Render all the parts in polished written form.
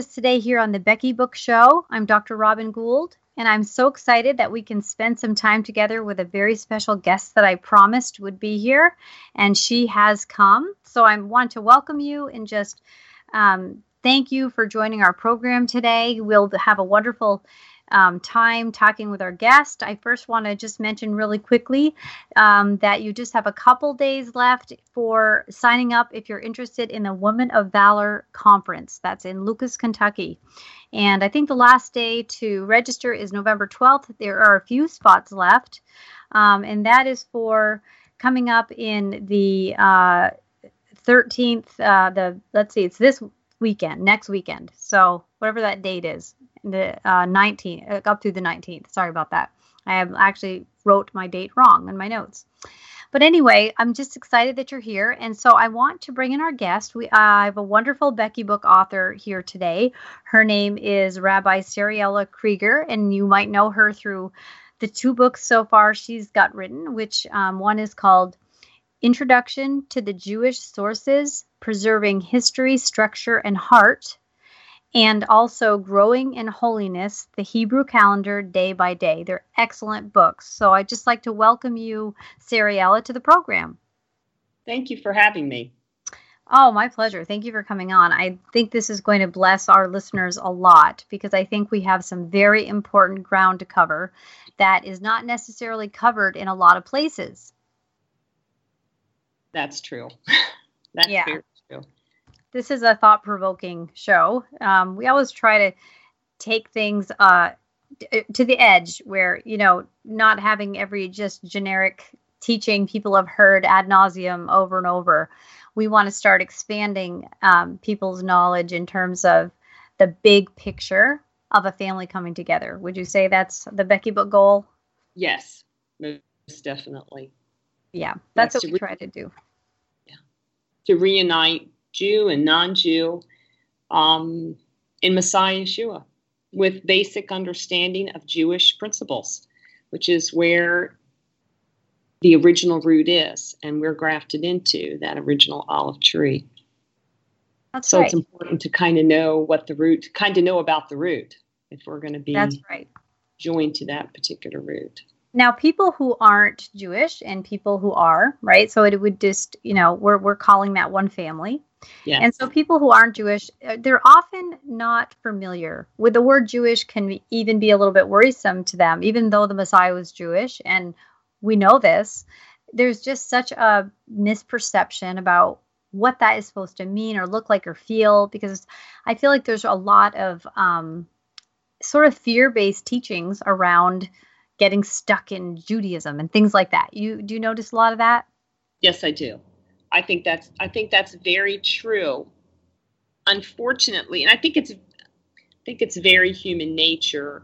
today here on the Becky Book Show. I'm Dr. Robin Gould, and I'm so excited that we can spend some time together with a very special guest that I promised would be here, and she has come. So I want to welcome you and just thank you for joining our program today. We'll have a wonderful time talking with our guest. I first want to just mention really quickly that you just have a couple days left for signing up if you're interested in the Women of Valor Conference. That's in Lucas, Kentucky. And I think the last day to register is November 12th. There are a few spots left. And that is for coming up in the 13th, let's see, it's this weekend, next weekend. So whatever that date is. The 19th, up through the 19th. Sorry about that. I have actually wrote my date wrong in my notes. But anyway, I'm just excited that you're here. And so I want to bring in our guest. I have a wonderful Becky Book author here today. Her name is Rabbi Sariella Krieger, and you might know her through the two books so far she's got written, which one is called Introduction to the Jewish Sources, Preserving History, Structure, and Heart, and also Growing in Holiness, the Hebrew Calendar Day by Day. They're excellent books. So I'd just like to welcome you, Sariella, to the program. Thank you for having me. Oh, my pleasure. Thank you for coming on. I think this is going to bless our listeners a lot because I think we have some very important ground to cover that is not necessarily covered in a lot of places. That's true. That's very true. This is a thought-provoking show. We always try to take things to the edge where, not having every just generic teaching people have heard ad nauseum over and over. We want to start expanding people's knowledge in terms of the big picture of a family coming together. Would you say that's the Becky Book goal? Yes, most definitely. Yeah, that's what we try to do. Yeah, to reunite Jew and non-Jew in Messiah Yeshua with basic understanding of Jewish principles, which is where the original root is, and we're grafted into that original olive tree. That's right. It's important to kind of know about the root if we're going to be joined to that particular root. Now, people who aren't Jewish and people who are, right? So it would just, we're calling that one family. Yeah. And so people who aren't Jewish, they're often not familiar with the word Jewish. Can even be a little bit worrisome to them, even though the Messiah was Jewish. And we know this. There's just such a misperception about what that is supposed to mean or look like or feel, because I feel like there's a lot of sort of fear-based teachings around getting stuck in Judaism and things like that. Do you notice a lot of that? Yes, I do. I think that's very true. Unfortunately, and I think it's very human nature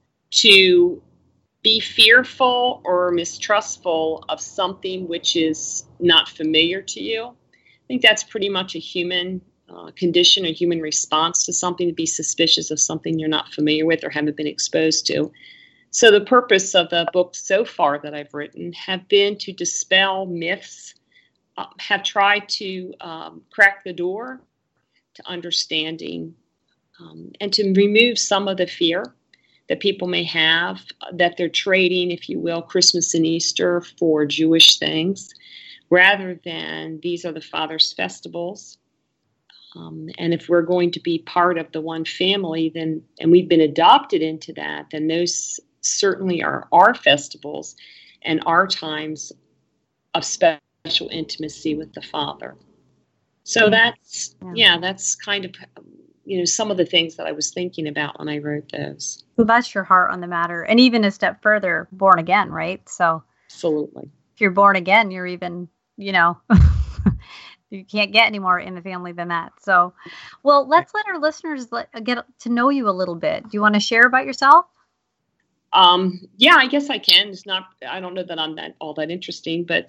to be fearful or mistrustful of something which is not familiar to you. I think that's pretty much a human condition, a human response to something, to be suspicious of something you're not familiar with or haven't been exposed to. So the purpose of the books so far that I've written have been to dispel myths, have tried to crack the door to understanding and to remove some of the fear that people may have, that they're trading, if you will, Christmas and Easter for Jewish things, rather than these are the Father's festivals. And if we're going to be part of the one family, then, and we've been adopted into that, then those certainly are our festivals and our times of special intimacy with the Father. So that's kind of, some of the things that I was thinking about when I wrote those. Well, that's your heart on the matter. And even a step further, born again, right? So absolutely. If you're born again, you're even, you can't get any more in the family than that. So, well, let's let our listeners get to know you a little bit. Do you want to share about yourself? Yeah, I guess I can. I don't know that I'm all that interesting, but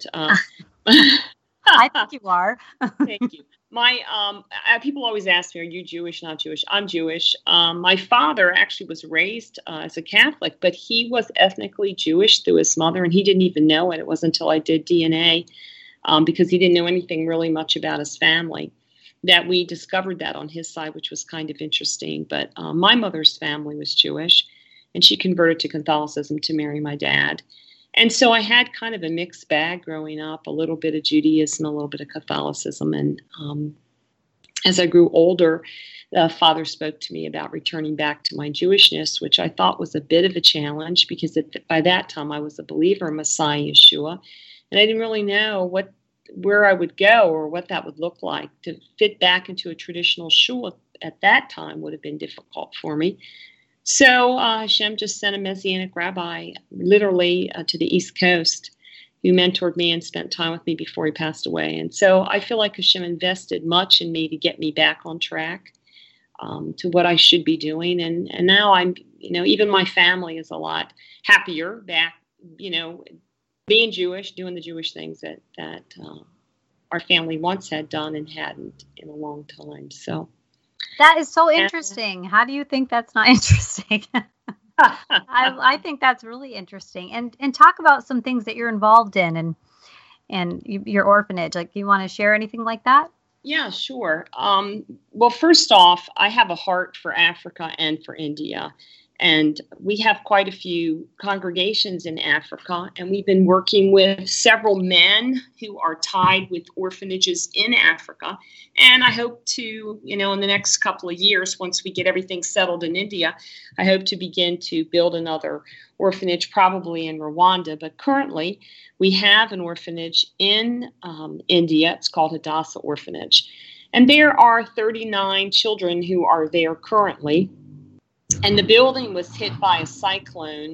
I think you are. Thank you. People always ask me, are you Jewish, not Jewish? I'm Jewish. My father actually was raised as a Catholic, but he was ethnically Jewish through his mother, and he didn't even know it. It wasn't until I did DNA, because he didn't know anything really much about his family. that we discovered that on his side, which was kind of interesting. But my mother's family was Jewish, and she converted to Catholicism to marry my dad. And so I had kind of a mixed bag growing up, a little bit of Judaism, a little bit of Catholicism. And as I grew older, the Father spoke to me about returning back to my Jewishness, which I thought was a bit of a challenge because by that time I was a believer in Messiah Yeshua, and I didn't really know where I would go or what that would look like. To fit back into a traditional shul at that time would have been difficult for me. So Hashem just sent a Messianic rabbi literally to the East Coast who mentored me and spent time with me before he passed away. And so I feel like Hashem invested much in me to get me back on track to what I should be doing. And now I'm, even my family is a lot happier back, being Jewish, doing the Jewish things that our family once had done and hadn't in a long time. So that is so interesting. How do you think that's not interesting? I think that's really interesting. And talk about some things that you're involved in and your orphanage. Like, you want to share anything like that? Yeah, sure. Well, first off, I have a heart for Africa and for India. And we have quite a few congregations in Africa, and we've been working with several men who are tied with orphanages in Africa. And I hope to, in the next couple of years, once we get everything settled in India, I hope to begin to build another orphanage, probably in Rwanda. But currently, we have an orphanage in India. It's called Hadassah Orphanage. And there are 39 children who are there currently. And the building was hit by a cyclone,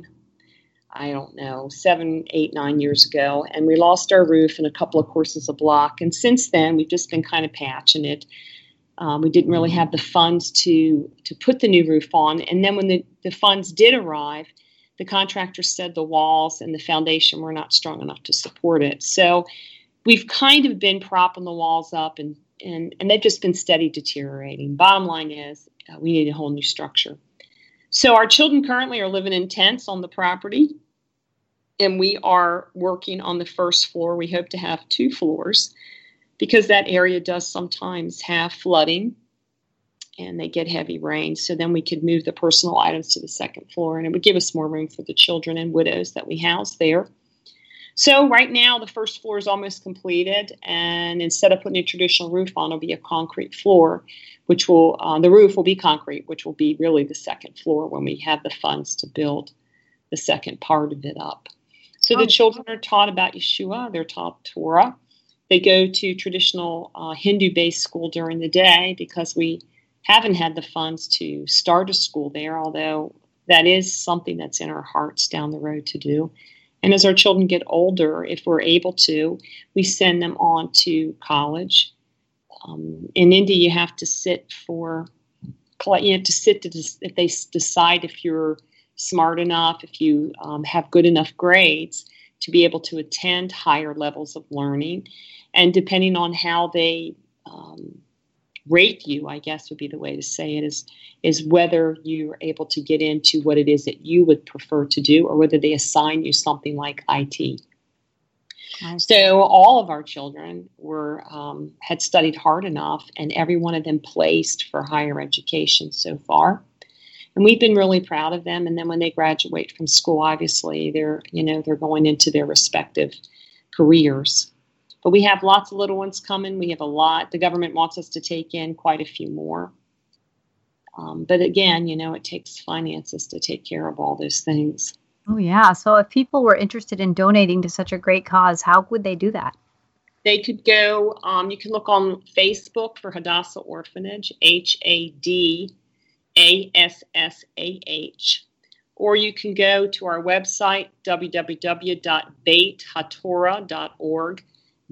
I don't know, 7, 8, 9 years ago. And we lost our roof and a couple of courses of block. And since then, we've just been kind of patching it. We didn't really have the funds to put the new roof on. And then when the funds did arrive, the contractor said the walls and the foundation were not strong enough to support it. So we've kind of been propping the walls up, and they've just been steady deteriorating. Bottom line is we need a whole new structure. So our children currently are living in tents on the property, and we are working on the first floor. We hope to have 2 floors because that area does sometimes have flooding and they get heavy rain. So then we could move the personal items to the second floor, and it would give us more room for the children and widows that we house there. So right now the first floor is almost completed, and instead of putting a traditional roof on, it'll be a concrete floor, which will, the roof will be concrete, which will be really the second floor when we have the funds to build the second part of it up. So the children are taught about Yeshua, they're taught Torah. They go to traditional Hindu-based school during the day because we haven't had the funds to start a school there, although that is something that's in our hearts down the road to do. And as our children get older, if we're able to, we send them on to college. In India, you have to sit if they decide if you're smart enough, if you have good enough grades to be able to attend higher levels of learning. And depending on how they rate you, I guess would be the way to say it, is whether you're able to get into what it is that you would prefer to do, or whether they assign you something like IT. So all of our children had studied hard enough, and every one of them placed for higher education so far. And we've been really proud of them. And then when they graduate from school, obviously they're going into their respective careers. But we have lots of little ones coming. We have a lot. The government wants us to take in quite a few more. But again, it takes finances to take care of all those things. Oh, yeah. So if people were interested in donating to such a great cause, how would they do that? They could go, you can look on Facebook for Hadassah Orphanage, HADASSAH. Or you can go to our website, www.beithatorah.org,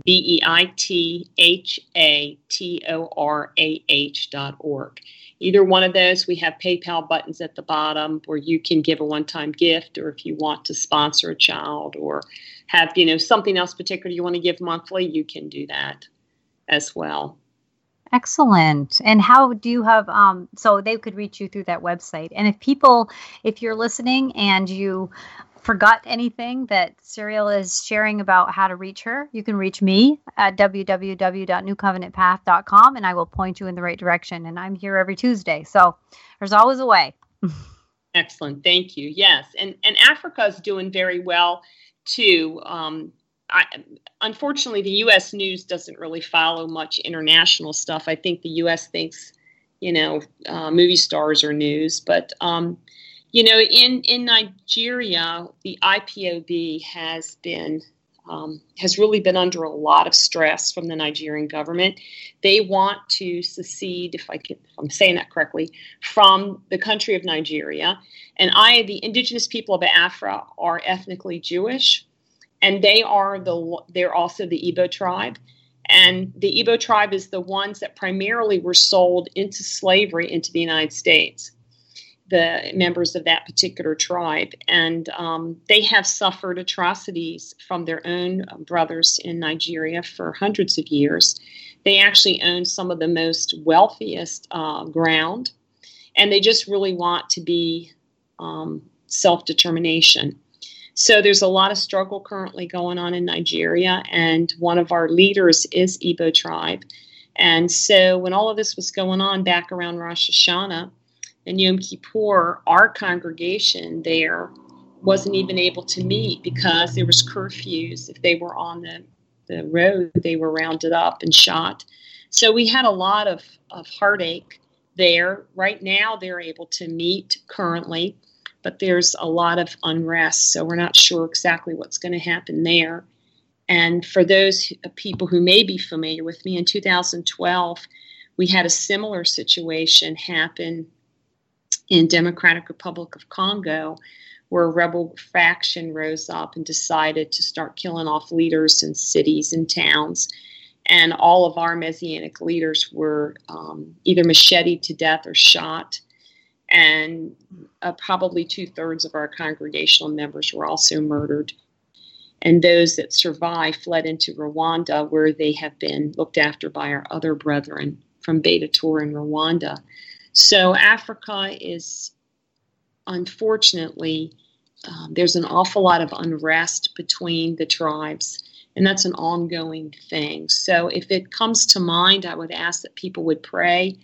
BEITHATORAH.org. Either one of those, we have PayPal buttons at the bottom where you can give a one-time gift, or if you want to sponsor a child or have, something else particular you want to give monthly, you can do that as well. Excellent. And how do you have, so they could reach you through that website. And if you're listening and you forgot anything that Serial is sharing about how to reach her, you can reach me at www.newcovenantpath.com, and I will point you in the right direction. And I'm here every Tuesday, so there's always a way. Excellent. Thank you. Yes. And Africa is doing very well too. Unfortunately, the U.S. news doesn't really follow much international stuff. I think the U.S. thinks, movie stars are news. But, in Nigeria, the IPOB has really been under a lot of stress from the Nigerian government. They want to secede, if I'm saying that correctly, from the country of Nigeria. And the indigenous people of Afra are ethnically Jewish, and they're also the Igbo tribe. And the Igbo tribe is the ones that primarily were sold into slavery into the United States, the members of that particular tribe. And they have suffered atrocities from their own brothers in Nigeria for hundreds of years. They actually own some of the most wealthiest ground, and they just really want to be self-determination. So there's a lot of struggle currently going on in Nigeria, and one of our leaders is Igbo tribe. And so when all of this was going on back around Rosh Hashanah and Yom Kippur, our congregation there wasn't even able to meet because there was curfews. If they were on the road, they were rounded up and shot. So we had a lot of heartache there. Right now, they're able to meet currently, but there's a lot of unrest, so we're not sure exactly what's going to happen there. And for those people who may be familiar with me, in 2012, we had a similar situation happen in Democratic Republic of Congo, where a rebel faction rose up and decided to start killing off leaders in cities and towns. And all of our Messianic leaders were either macheted to death or shot. And probably 2/3 of our congregational members were also murdered. And those that survived fled into Rwanda, where they have been looked after by our other brethren from Beta Tor in Rwanda. So Africa is, unfortunately, there's an awful lot of unrest between the tribes, and that's an ongoing thing. So if it comes to mind, I would ask that people would pray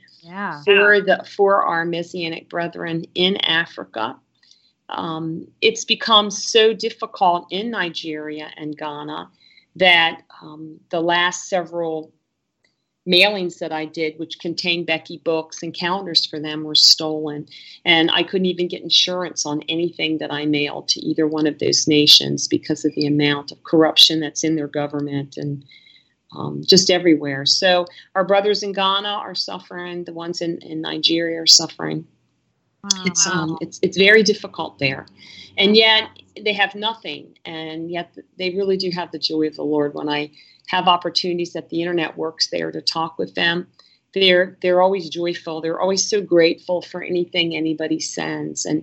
for our Messianic brethren in Africa. It's become so difficult in Nigeria and Ghana that the last several mailings that I did, which contained Becky books and calendars for them, were stolen. And I couldn't even get insurance on anything that I mailed to either one of those nations because of the amount of corruption that's in their government and just everywhere. So our brothers in Ghana are suffering. The ones in Nigeria are suffering. Wow. It's very difficult there. And yet they have nothing. And yet they really do have the joy of the Lord. When I have opportunities that the internet works there to talk with them, they're always joyful. They're always so grateful for anything anybody sends. And,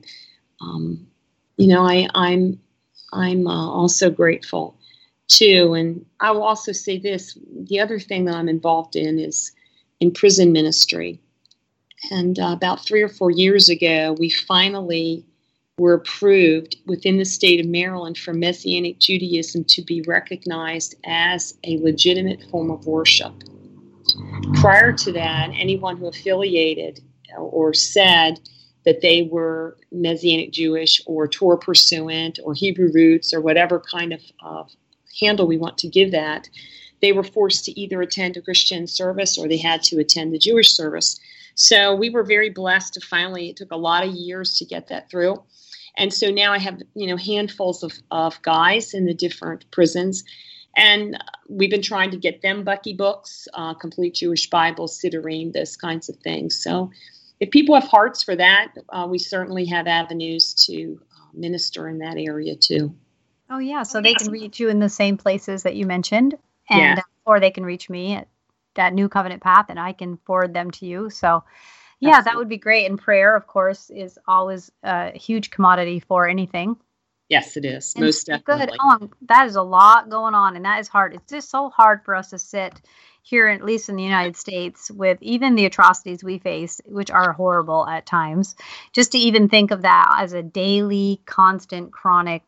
I'm also grateful too. And I will also say this, the other thing that I'm involved in is in prison ministry. And about 3 or 4 years ago, we finally were approved within the state of Maryland for Messianic Judaism to be recognized as a legitimate form of worship. Prior to that, anyone who affiliated or said that they were Messianic Jewish or Torah pursuant or Hebrew roots or whatever kind of handle we want to give that, they were forced to either attend a Christian service or they had to attend the Jewish service. So we were very blessed to finally, it took a lot of years to get that through. And so now I have, handfuls of guys in the different prisons. And we've been trying to get them Bucky books, Complete Jewish Bible, Siddurim, those kinds of things. So if people have hearts for that, we certainly have avenues to minister in that area too. Oh, yeah. So they can reach you in the same places that you mentioned. And or they can reach me at New Covenant Path, and I can forward them to you. So, yeah, Absolutely. That would be great. And prayer, of course, is always a huge commodity for anything. Yes, it is. And most definitely. Good. Oh, that is a lot going on, and that is hard. It's just so hard for us to sit here, at least in the United States, with even the atrocities we face, which are horrible at times, just to even think of that as a daily, constant, chronic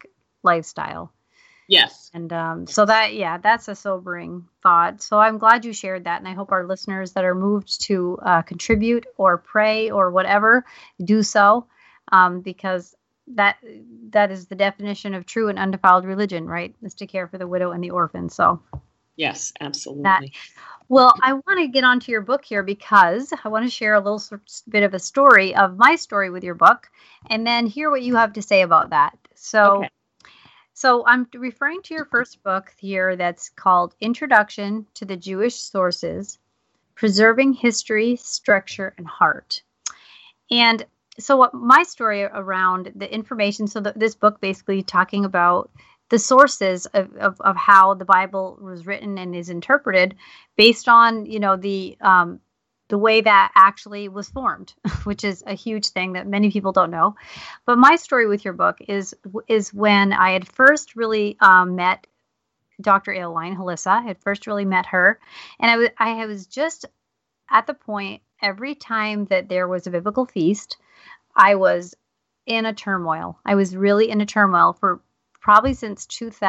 lifestyle. Yes. And so that's a sobering thought. So I'm glad you shared that. And I hope our listeners that are moved to contribute or pray or whatever do so, because that is the definition of true and undefiled religion, right? Is to care for the widow and the orphan. So yes, absolutely. Well, I want to get onto your book here because I want to share a little bit of a story of my story with your book and then hear what you have to say about that. Okay. So I'm referring to your first book here that's called Introduction to the Jewish Sources, Preserving History, Structure, and Heart. And so what my story around the information, so this book basically talking about the sources of how the Bible was written and is interpreted based on, the way that actually was formed, which is a huge thing that many people don't know. But my story with your book is when I had first really met Dr. Aileline, Halissa. I had first really met her. And I was just at the point, every time that there was a biblical feast, I was in a turmoil. I was really in a turmoil for probably since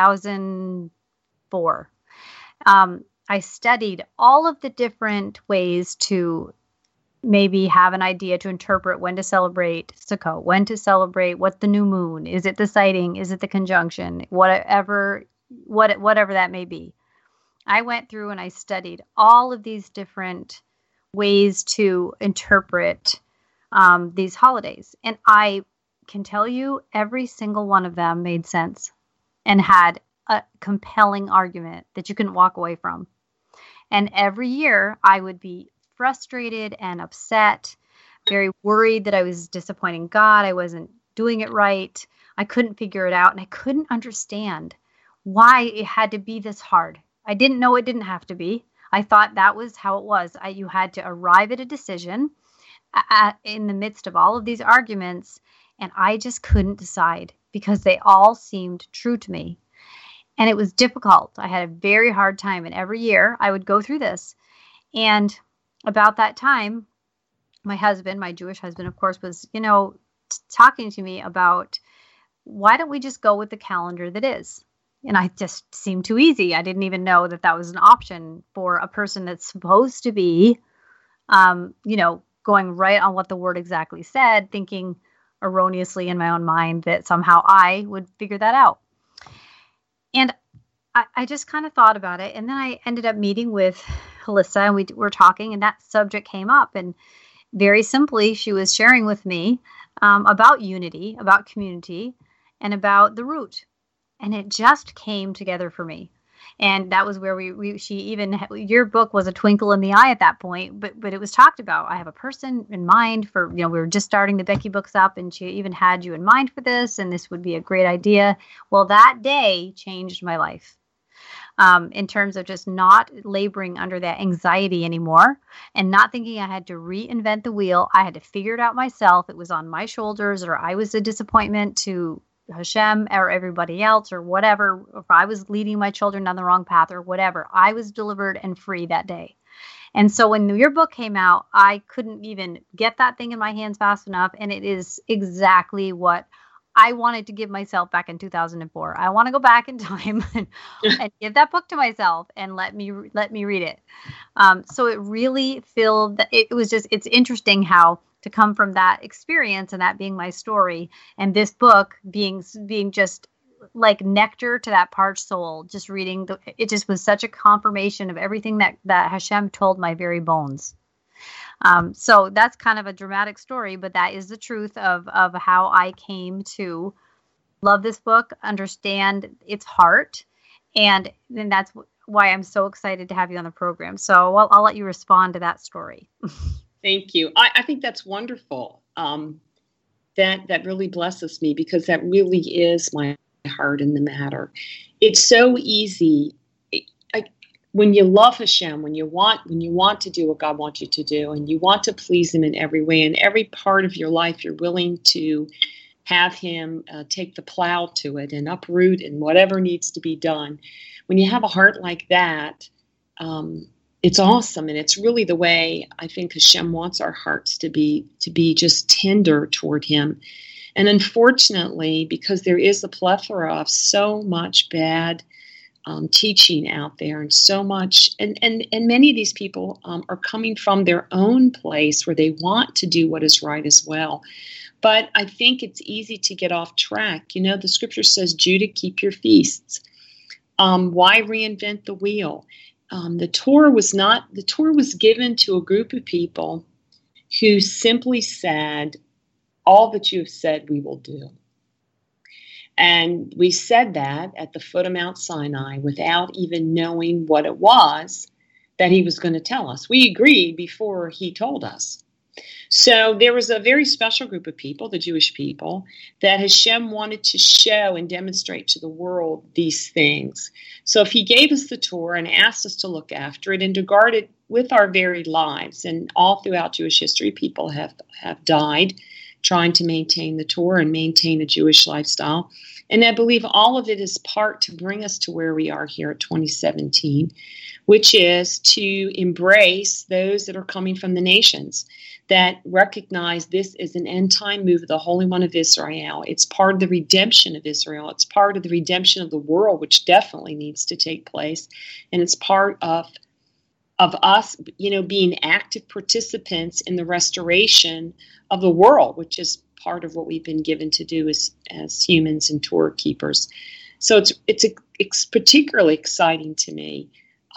2004. I studied all of the different ways to maybe have an idea to interpret when to celebrate Sukkot, when to celebrate what's the new moon, is it the sighting, is it the conjunction, whatever that may be. I went through and I studied all of these different ways to interpret these holidays. And I can tell you every single one of them made sense and had a compelling argument that you couldn't walk away from. And every year I would be frustrated and upset, very worried that I was disappointing God. I wasn't doing it right. I couldn't figure it out. And I couldn't understand why it had to be this hard. I didn't know it didn't have to be. I thought that was how it was. You had to arrive at a decision in the midst of all of these arguments. And I just couldn't decide because they all seemed true to me. And it was difficult. I had a very hard time. And every year I would go through this. And about that time, my husband, my Jewish husband, of course, was, talking to me about why don't we just go with the calendar that is? And I just seemed too easy. I didn't even know that was an option for a person that's supposed to be, going right on what the word exactly said, thinking erroneously in my own mind that somehow I would figure that out. And I just kind of thought about it. And then I ended up meeting with Halissa and we were talking and that subject came up. And very simply, she was sharing with me about unity, about community, and about the root. And it just came together for me. And that was where your book was a twinkle in the eye at that point, but it was talked about. I have a person in mind for, we were just starting the Becky books up and she even had you in mind for this and this would be a great idea. Well, that day changed my life in terms of just not laboring under that anxiety anymore and not thinking I had to reinvent the wheel. I had to figure it out myself. It was on my shoulders or I was a disappointment to Hashem or everybody else or whatever, if I was leading my children down the wrong path or whatever, I was delivered and free that day. And so when your book came out, I couldn't even get that thing in my hands fast enough. And it is exactly what I wanted to give myself back in 2004. I want to go back in time and give that book to myself and let me read it. So it really it's interesting how to come from that experience and that being my story and this book being just like nectar to that parched soul, just reading it just was such a confirmation of everything that Hashem told my very bones. So that's kind of a dramatic story, but that is the truth of how I came to love this book, understand its heart. And then that's why I'm so excited to have you on the program. So I'll let you respond to that story. Thank you. I think that's wonderful. That really blesses me because that really is my heart in the matter. It's so easy. When you love Hashem, when you want to do what God wants you to do, and you want to please Him in every way, in every part of your life, you're willing to have Him take the plow to it and uproot and whatever needs to be done. When you have a heart like that, it's awesome, and it's really the way I think Hashem wants our hearts to be just tender toward Him. And unfortunately, because there is a plethora of so much bad teaching out there, and so much, and many of these people are coming from their own place where they want to do what is right as well. But I think it's easy to get off track. You know, the scripture says, Judah, keep your feasts. Why reinvent the wheel? The Torah was given to a group of people who simply said, all that you have said we will do. And we said that at the foot of Mount Sinai without even knowing what it was that he was going to tell us. We agreed before he told us. So there was a very special group of people, the Jewish people, that Hashem wanted to show and demonstrate to the world these things. So if he gave us the Torah and asked us to look after it and to guard it with our very lives, and all throughout Jewish history, people have died trying to maintain the Torah and maintain a Jewish lifestyle. And I believe all of it is part to bring us to where we are here at 2017, which is to embrace those that are coming from the nations, that recognize this is an end-time move of the Holy One of Israel. It's part of the redemption of Israel. It's part of the redemption of the world, which definitely needs to take place. And it's part of us, being active participants in the restoration of the world, which is part of what we've been given to do as humans and Torah keepers. So it's particularly exciting to me.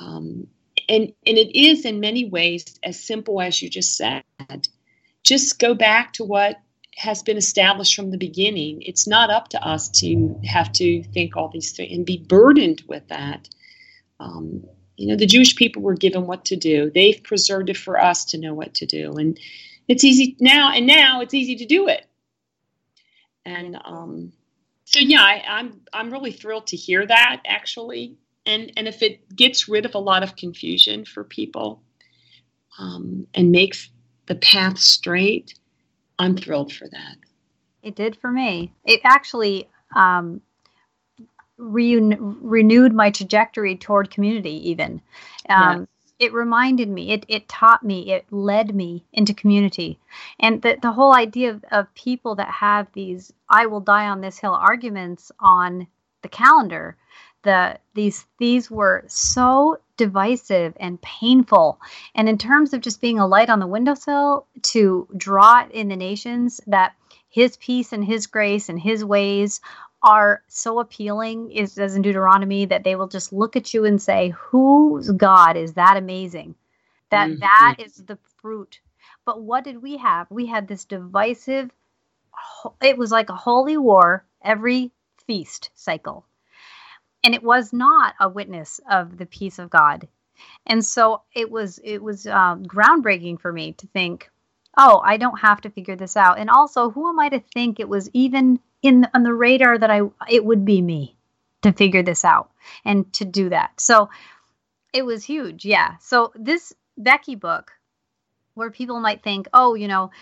And it is in many ways as simple as you just said. Just go back to what has been established from the beginning. It's not up to us to have to think all these things and be burdened with that. The Jewish people were given what to do. They've preserved it for us to know what to do. And it's easy now, it's easy to do it. And I'm really thrilled to hear that, actually. And if it gets rid of a lot of confusion for people and makes the path straight, I'm thrilled for that. It did for me. It actually renewed my trajectory toward community even. Yes. It reminded me, it taught me, it led me into community. And the whole idea of people that have these I will die on this hill arguments on the calendar, these were so divisive and painful. And in terms of just being a light on the windowsill to draw in the nations that his peace and his grace and his ways are so appealing, as in Deuteronomy, that they will just look at you and say, whose God is that amazing? That is the fruit. But what did we have? We had this divisive, it was like a holy war every feast cycle. And it was not a witness of the peace of God. And so it was groundbreaking for me to think, oh, I don't have to figure this out. And also, who am I to think it was even on the radar that it would be me to figure this out and to do that. So it was huge. Yeah. So this Becky book, where people might think, oh,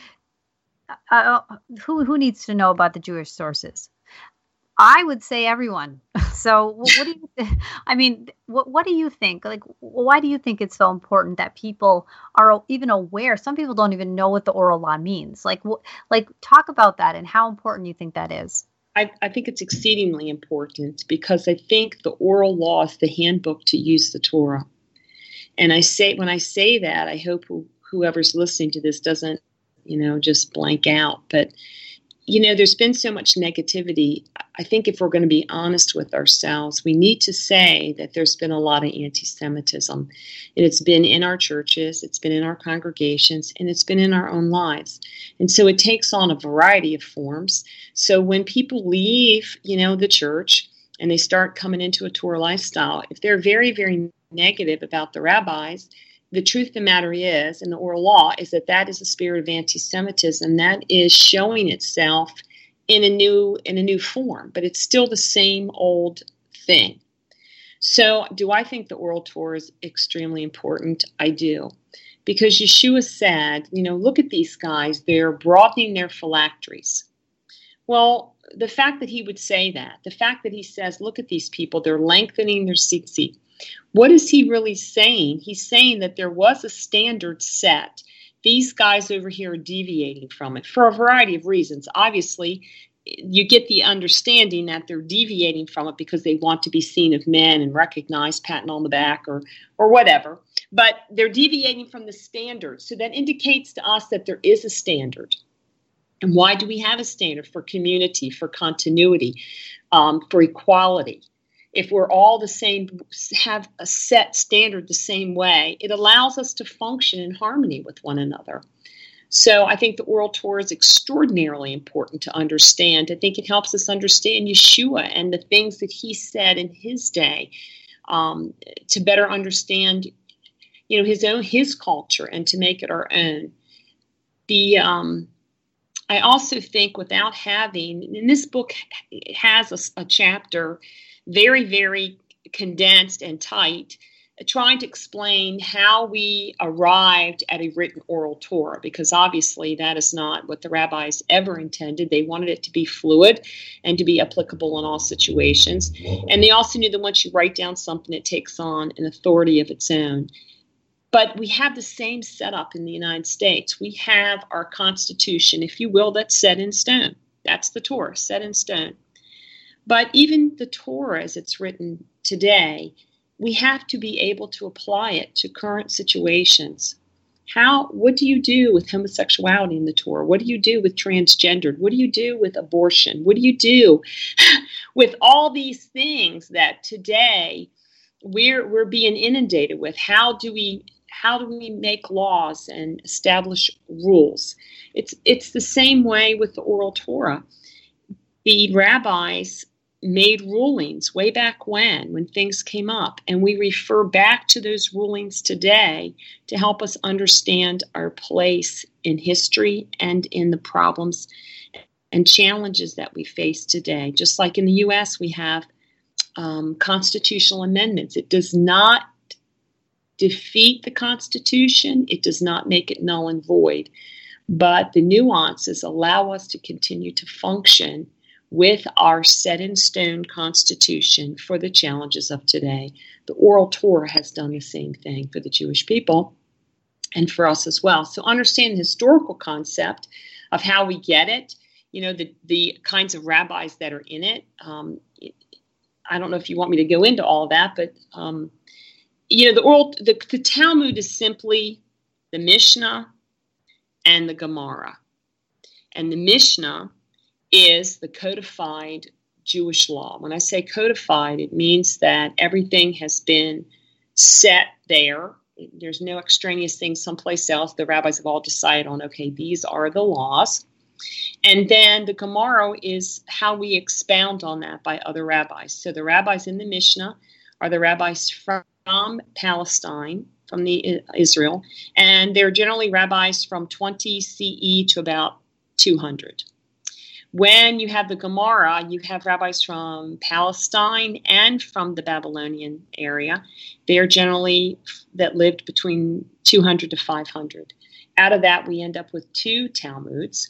who needs to know about the Jewish sources? I would say everyone. So what do you what do you think? Like, why do you think it's so important that people are even aware? Some people don't even know what the oral law means. Like talk about that and how important you think that is. I think it's exceedingly important because I think the oral law is the handbook to use the Torah. And when I say that, I hope whoever's listening to this doesn't, just blank out. But there's been so much negativity. I think if we're going to be honest with ourselves, we need to say that there's been a lot of anti-Semitism. And it's been in our churches, it's been in our congregations, and it's been in our own lives. And so it takes on a variety of forms. So when people leave, the church and they start coming into a Torah lifestyle, if they're very, very negative about the rabbis, the truth of the matter is, in the oral law, is that is a spirit of anti-Semitism that is showing itself in a new form, but it's still the same old thing. So, do I think the oral Torah is extremely important? I do, because Yeshua said, look at these guys; they're broadening their phylacteries. Well, the fact that he would say that, the fact that he says, look at these people; they're lengthening their tzitzit. What is he really saying? He's saying that there was a standard set these guys over here are deviating from it for a variety of reasons. Obviously, you get the understanding that they're deviating from it because they want to be seen of men and recognized, patting on the back or whatever. But they're deviating from the standard. So that indicates to us that there is a standard. And why do we have a standard? For community, for continuity, for equality. If we're all the same, have a set standard the same way, it allows us to function in harmony with one another. So I think the Oral Torah is extraordinarily important to understand. I think it helps us understand Yeshua and the things that he said in his day, to better understand, his culture and to make it our own. I also think without having, and this book has a chapter very, very condensed and tight, trying to explain how we arrived at a written oral Torah, because obviously that is not what the rabbis ever intended. They wanted it to be fluid and to be applicable in all situations. And they also knew that once you write down something, it takes on an authority of its own. But we have the same setup in the United States. We have our Constitution, if you will, that's set in stone. That's the Torah, set in stone. But even the Torah as it's written today, we have to be able to apply it to current situations. What do you do with homosexuality in the Torah? What do you do with transgendered? What do you do with abortion? What do you do with all these things that today we're being inundated with? How do we make laws and establish rules? It's the same way with the Oral Torah. The rabbis made rulings way back when things came up, and we refer back to those rulings today to help us understand our place in history and in the problems and challenges that we face today. Just like in the U.S., we have constitutional amendments. It does not defeat the Constitution. It does not make it null and void, but the nuances allow us to continue to function with our set-in-stone Constitution for the challenges of today. The Oral Torah has done the same thing for the Jewish people and for us as well. So understand the historical concept of how we get it, the kinds of rabbis that are in it. I don't know if you want me to go into all of that, but the Talmud is simply the Mishnah and the Gemara. And the Mishnah is the codified Jewish law. When I say codified, it means that everything has been set there. There's no extraneous thing someplace else. The rabbis have all decided on, okay, these are the laws. And then the Gemara is how we expound on that by other rabbis. So the rabbis in the Mishnah are the rabbis from Palestine, from Israel, and they're generally rabbis from 20 CE to about 200. When you have the Gemara, you have rabbis from Palestine and from the Babylonian area. They are generally that lived between 200 to 500. Out of that, we end up with two Talmudim.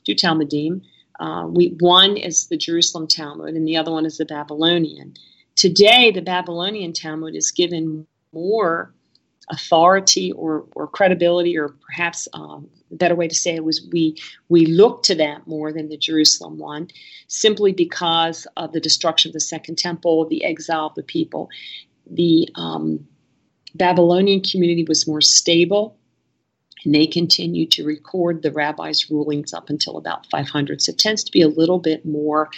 One is the Jerusalem Talmud, and the other one is the Babylonian. Today, the Babylonian Talmud is given more authority or credibility, or perhaps a better way to say it was we look to that more than the Jerusalem one, simply because of the destruction of the Second Temple, the exile of the people. The Babylonian community was more stable, and they continued to record the rabbis' rulings up until about 500. So it tends to be a little bit more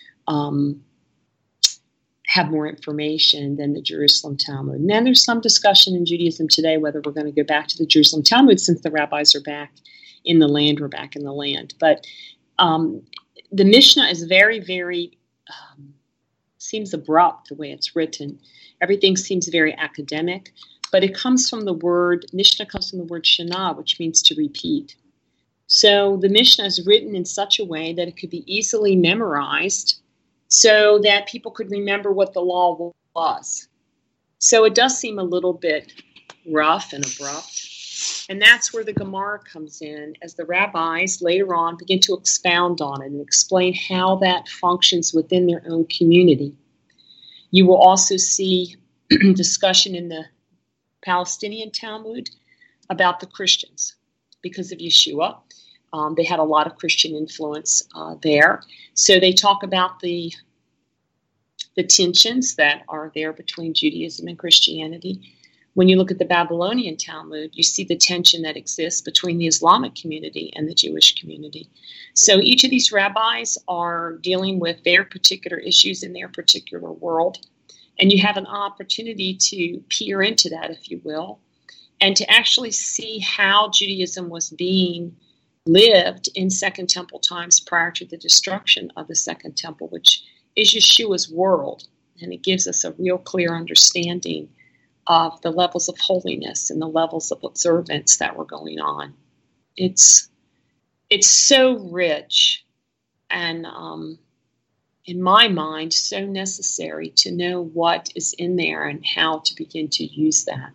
have more information than the Jerusalem Talmud. And then there's some discussion in Judaism today whether we're going to go back to the Jerusalem Talmud since the rabbis are back in the land. We're back in the land. But the Mishnah is very, very, seems abrupt the way it's written. Everything seems very academic, but it comes from the word, Mishnah comes from the word Shana, which means to repeat. So the Mishnah is written in such a way that it could be easily memorized so that people could remember what the law was. So it does seem a little bit rough and abrupt. And that's where the Gemara comes in, as the rabbis later on begin to expound on it and explain how that functions within their own community. You will also see discussion in the Palestinian Talmud about the Christians, because of Yeshua. They had a lot of Christian influence there. So they talk about the tensions that are there between Judaism and Christianity. When you look at the Babylonian Talmud, you see the tension that exists between the Islamic community and the Jewish community. So each of these rabbis are dealing with their particular issues in their particular world. And you have an opportunity to peer into that, if you will, and to actually see how Judaism was being lived in Second Temple times prior to the destruction of the Second Temple, which is Yeshua's world. And it gives us a real clear understanding of the levels of holiness and the levels of observance that were going on. It's so rich and, in my mind, so necessary to know what is in there and how to begin to use that.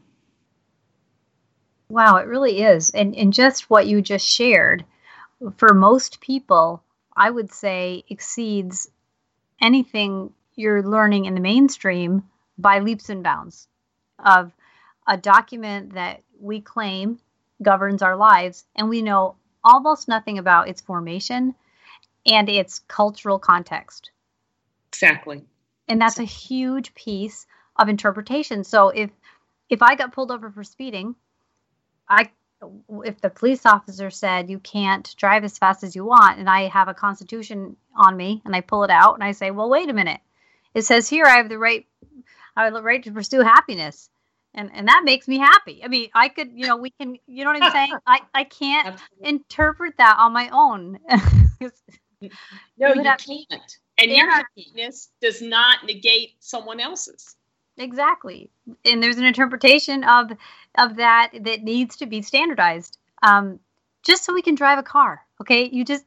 Wow, it really is. And just what you just shared, for most people, I would say exceeds anything you're learning in the mainstream by leaps and bounds, of a document that we claim governs our lives, and we know almost nothing about its formation and its cultural context. Exactly. And that's a huge piece of interpretation. So if I got pulled over for speeding, if the police officer said you can't drive as fast as you want, and I have a Constitution on me and I pull it out and I say, well, wait a minute, it says here I have the right to pursue happiness, and that makes me happy. I mean, I could, we can, you know what I'm saying? I can't Absolutely. Interpret that on my own. No, you can't. And your happiness does not negate someone else's. Exactly. And there's an interpretation of that needs to be standardized, just so we can drive a car. Okay. You just,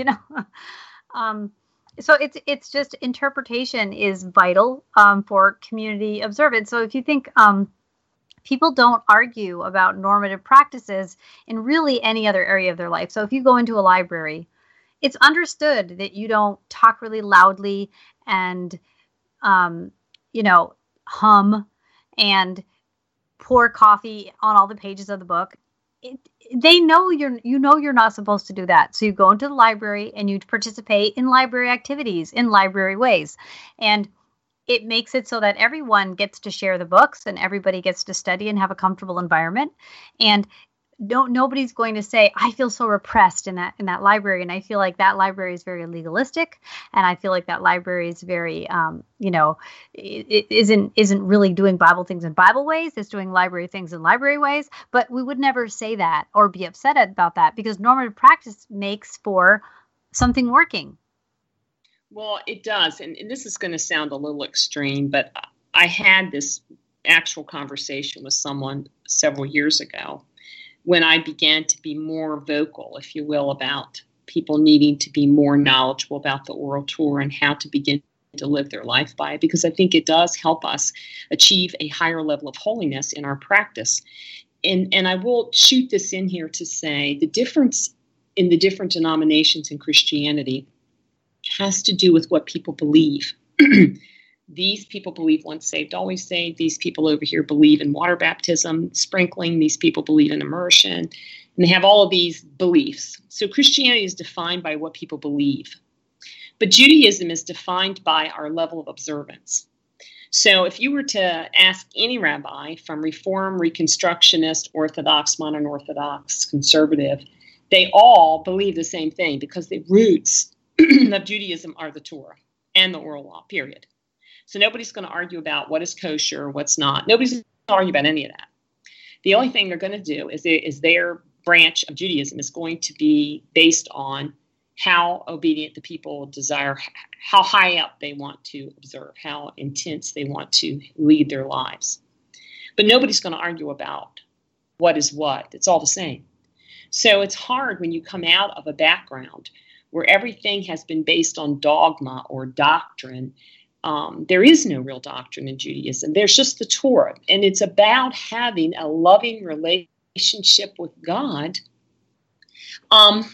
so it's just interpretation is vital, for community observance. So if you think, people don't argue about normative practices in really any other area of their life. So if you go into a library, it's understood that you don't talk really loudly and, hum and pour coffee on all the pages of the book. They know you're not supposed to do that. So you go into the library and you participate in library activities in library ways. And it makes it so that everyone gets to share the books and everybody gets to study and have a comfortable environment. And nobody's going to say, I feel so repressed in that library. And I feel like that library is very legalistic. And I feel like that library is very, it isn't really doing Bible things in Bible ways. It's doing library things in library ways. But we would never say that or be upset about that, because normative practice makes for something working. Well, it does. And this is going to sound a little extreme, but I had this actual conversation with someone several years ago, when I began to be more vocal, if you will, about people needing to be more knowledgeable about the oral Torah and how to begin to live their life by it, because I think it does help us achieve a higher level of holiness in our practice. And I will shoot this in here to say the difference in the different denominations in Christianity has to do with what people believe. These people believe once saved, always saved. These people over here believe in water baptism, sprinkling. These people believe in immersion. And they have all of these beliefs. So Christianity is defined by what people believe. But Judaism is defined by our level of observance. So if you were to ask any rabbi from Reform, Reconstructionist, Orthodox, Modern Orthodox, Conservative, they all believe the same thing, because the roots of Judaism are the Torah and the oral law, period. So nobody's going to argue about what is kosher, what's not. Nobody's going to argue about any of that. The only thing they're going to do is their branch of Judaism is going to be based on how obedient the people desire, how high up they want to observe, how intense they want to lead their lives. But nobody's going to argue about what is what. It's all the same. So it's hard when you come out of a background where everything has been based on dogma or doctrine. There is no real doctrine in Judaism. There's just the Torah. And it's about having a loving relationship with God, and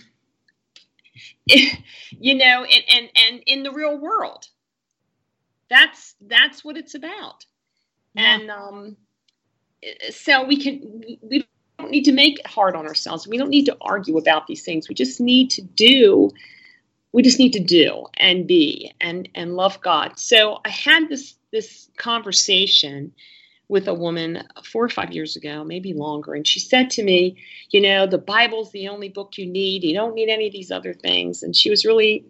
in the real world. That's what it's about. Yeah. And so we don't don't need to make it hard on ourselves. We don't need to argue about these things. We just need to do. We just need to do and be and love God. So I had this conversation with a woman 4 or 5 years ago, maybe longer, and she said to me, the Bible's the only book you need. You don't need any of these other things. And she was really,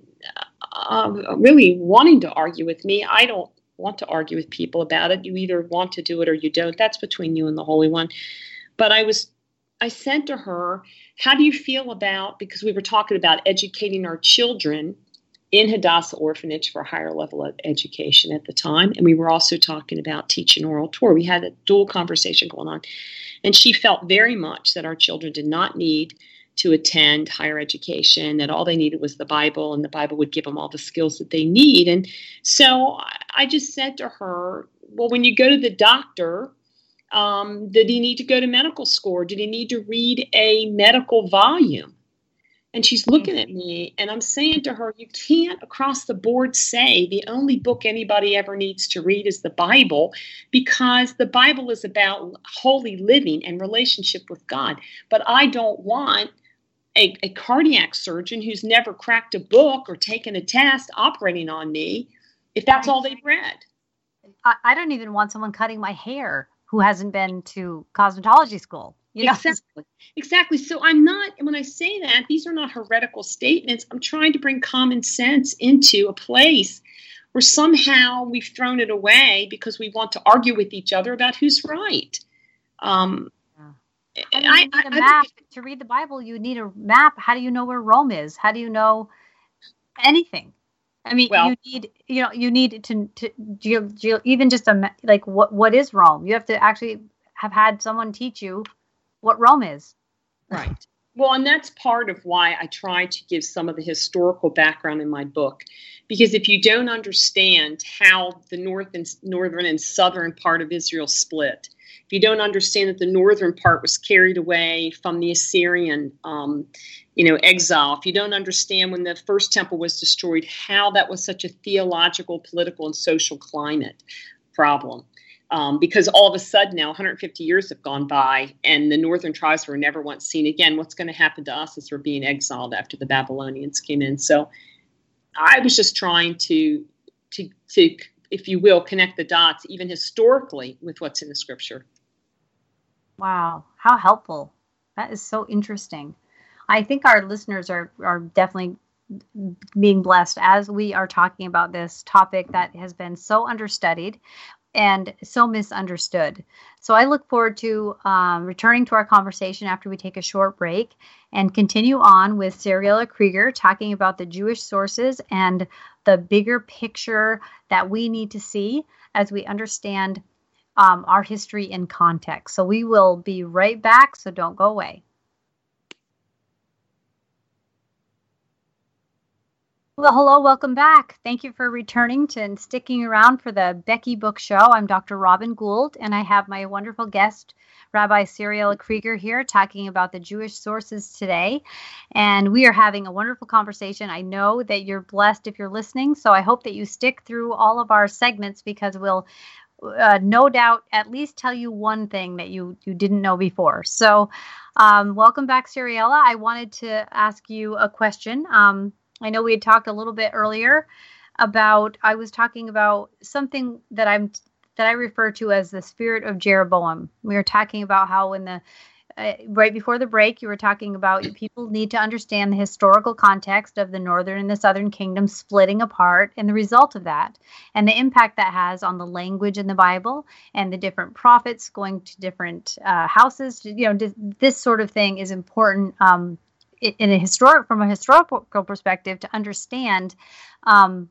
really wanting to argue with me. I don't want to argue with people about it. You either want to do it or you don't. That's between you and the Holy One. But I said to her, how do you feel about, because we were talking about educating our children in Hadassah Orphanage for a higher level of education at the time. And we were also talking about teaching oral Torah. We had a dual conversation going on. And she felt very much that our children did not need to attend higher education, that all they needed was the Bible, and the Bible would give them all the skills that they need. And so I just said to her, well, when you go to the doctor, did he need to go to medical school? Or did he need to read a medical volume? And she's looking at me, and I'm saying to her, you can't across the board say the only book anybody ever needs to read is the Bible, because the Bible is about holy living and relationship with God. But I don't want a cardiac surgeon who's never cracked a book or taken a test operating on me if that's all they've read. I don't even want someone cutting my hair who hasn't been to cosmetology school. Exactly. So I'm not, when I say that, these are not heretical statements. I'm trying to bring common sense into a place where somehow we've thrown it away because we want to argue with each other about who's right. You need a map to read the Bible. You need a map. How do you know where Rome is? How do you know anything? I mean, you need to even just what is Rome? You have to actually have had someone teach you what Rome is. Right. Well, and that's part of why I try to give some of the historical background in my book, because if you don't understand how the northern and southern part of Israel split, if you don't understand that the northern part was carried away from the Assyrian, exile, if you don't understand when the first temple was destroyed, how that was such a theological, political, and social climate problem. Because all of a sudden now 150 years have gone by and the northern tribes were never once seen again. What's going to happen to us is we're being exiled after the Babylonians came in. So I was just trying to, if you will, connect the dots even historically with what's in the scripture. Wow. How helpful. That is so interesting. I think our listeners are definitely being blessed as we are talking about this topic that has been so understudied and so misunderstood. So I look forward to returning to our conversation after we take a short break and continue on with Ceriella Krieger talking about the Jewish sources and the bigger picture that we need to see as we understand our history in context. So we will be right back, so don't go away. Well, hello, welcome back. Thank you for returning and sticking around for the Becky Book Show. I'm Dr. Robin Gould, and I have my wonderful guest, Rabbi Ceriella Krieger, here talking about the Jewish sources today. And we are having a wonderful conversation. I know that you're blessed if you're listening, so I hope that you stick through all of our segments because we'll no doubt at least tell you one thing that you didn't know before. So welcome back, Ceriella. I wanted to ask you a question. I know we had talked a little bit earlier about, I was talking about something that I refer to as the spirit of Jeroboam. We were talking about how in the right before the break, you were talking about people need to understand the historical context of the northern and the southern kingdom splitting apart and the result of that and the impact that has on the language in the Bible and the different prophets going to different houses. This sort of thing is important from a historical perspective to understand how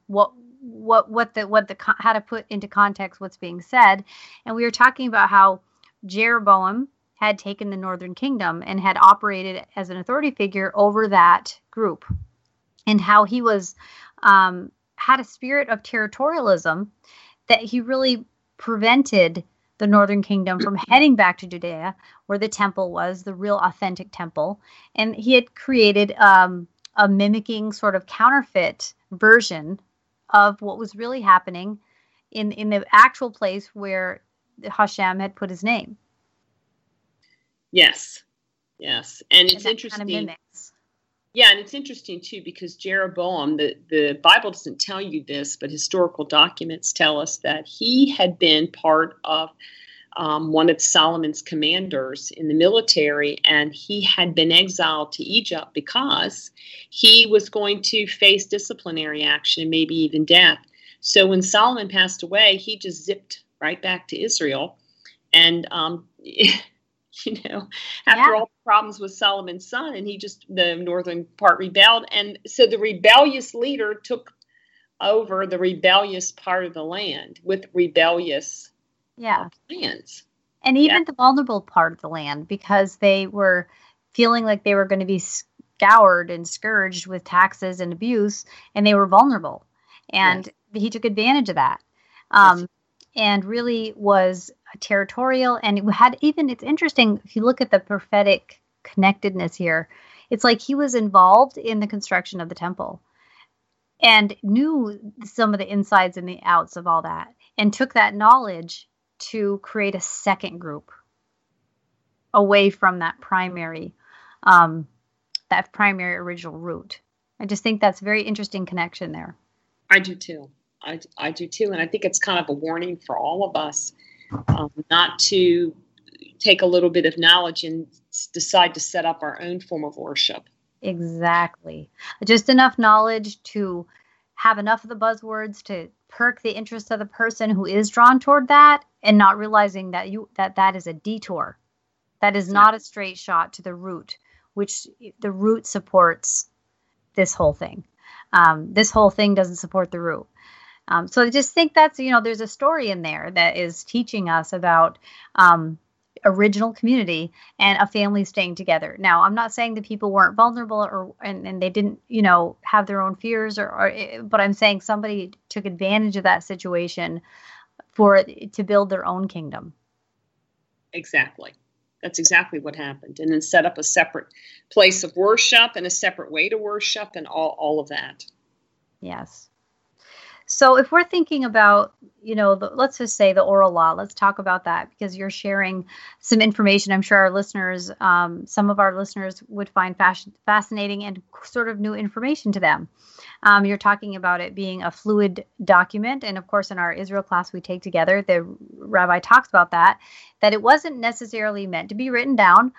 to put into context what's being said. And we were talking about how Jeroboam had taken the northern kingdom and had operated as an authority figure over that group, and how he was had a spirit of territorialism that he really prevented the northern kingdom from heading back to Judea, where the temple was, the real authentic temple. And he had created a mimicking sort of counterfeit version of what was really happening in the actual place where Hashem had put his name. Yes. Yes. And it's that interesting. Kind of mimics. Yeah, and it's interesting too because Jeroboam, the Bible doesn't tell you this, but historical documents tell us that he had been part of one of Solomon's commanders in the military, and he had been exiled to Egypt because he was going to face disciplinary action and maybe even death. So when Solomon passed away, he just zipped right back to Israel. And, after all the problems with Solomon's son, and the northern part rebelled. And so the rebellious leader took over the rebellious part of the land with rebellious plans. And even the vulnerable part of the land, because they were feeling like they were going to be scoured and scourged with taxes and abuse, and they were vulnerable. And he took advantage of that. And really was territorial, and it's interesting if you look at the prophetic connectedness here, it's like he was involved in the construction of the temple and knew some of the insides and the outs of all that, and took that knowledge to create a second group away from that primary original root. I just think that's a very interesting connection there. I do too. I do too. And I think it's kind of a warning for all of us not to take a little bit of knowledge and decide to set up our own form of worship. Exactly. Just enough knowledge to have enough of the buzzwords to perk the interest of the person who is drawn toward that, and not realizing that that is a detour. That is not a straight shot to the root, which the root supports this whole thing. This whole thing doesn't support the root. So I just think that's, there's a story in there that is teaching us about original community and a family staying together. Now, I'm not saying that people weren't vulnerable and they didn't, have their own fears, but I'm saying somebody took advantage of that situation to build their own kingdom. Exactly. That's exactly what happened. And then set up a separate place of worship and a separate way to worship and all of that. Yes. So if we're thinking about, let's just say the oral law, let's talk about that, because you're sharing some information. I'm sure our listeners, some of our listeners would find fascinating and sort of new information to them. You're talking about it being a fluid document. And of course, in our Israel class we take together, the rabbi talks about that it wasn't necessarily meant to be written down.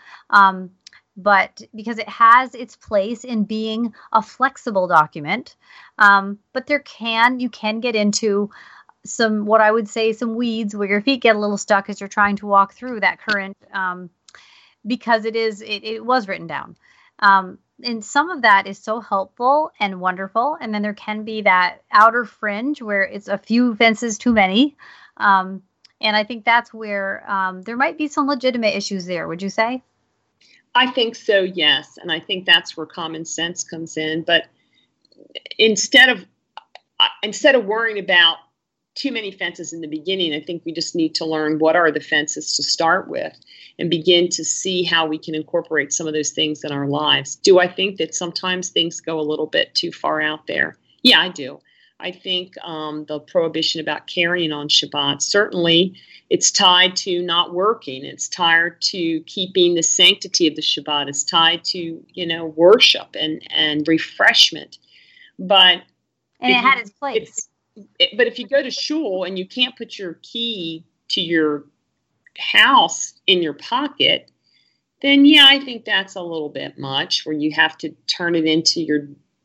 But because it has its place in being a flexible document, but you can get into what I would say, some weeds where your feet get a little stuck as you're trying to walk through that current, because it was written down. And some of that is so helpful and wonderful. And then there can be that outer fringe where it's a few fences too many. And I think that's where there might be some legitimate issues there. Would you say? I think so, yes. And I think that's where common sense comes in. But instead of worrying about too many fences in the beginning, I think we just need to learn what are the fences to start with and begin to see how we can incorporate some of those things in our lives. Do I think that sometimes things go a little bit too far out there? Yeah, I do. I think the prohibition about carrying on Shabbat, certainly it's tied to not working. It's tied to keeping the sanctity of the Shabbat. It's tied to, worship and refreshment. And it had its place. But if you go to shul and you can't put your key to your house in your pocket, then yeah, I think that's a little bit much, where you have to turn it into your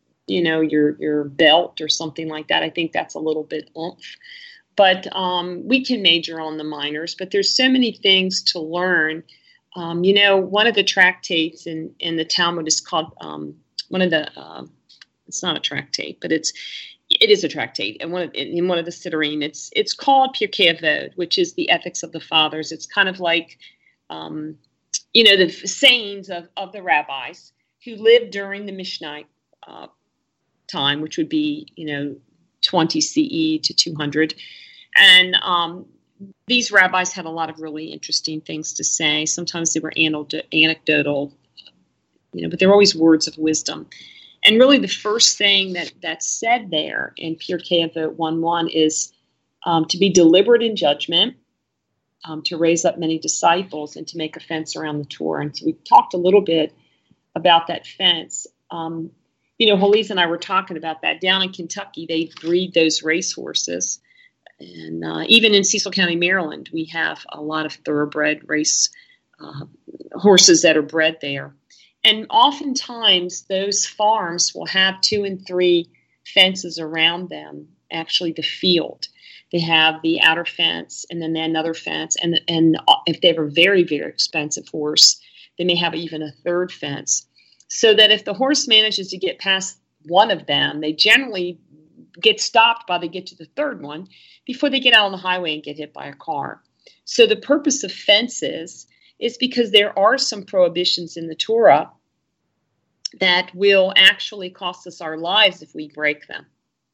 belt or something like that. I think that's a little bit oomph. But we can major on the minors, but there's so many things to learn. One of the tractates in the Talmud is called it's not a tractate, but it is a tractate. And in one of the Siddurim, it's called Pirkei Avot, which is the ethics of the fathers. It's kind of like, the sayings of the rabbis who lived during the Mishnah time, which would be, 20 CE to 200. And these rabbis had a lot of really interesting things to say. Sometimes they were anecdotal, but they're always words of wisdom. And really the first thing that's said there in Pirkei Avot 1:1 is to be deliberate in judgment, to raise up many disciples and to make a fence around the Torah. And so we talked a little bit about that fence. Elise and I were talking about that. Down in Kentucky, they breed those racehorses. And even in Cecil County, Maryland, we have a lot of thoroughbred race horses that are bred there. And oftentimes, those farms will have 2 and 3 fences around them, actually the field. They have the outer fence and then another fence. And if they have a very, very expensive horse, they may have even a third fence. So that if the horse manages to get past one of them, they generally get stopped by they get to the third one before they get out on the highway and get hit by a car. So the purpose of fences is because there are some prohibitions in the Torah that will actually cost us our lives if we break them.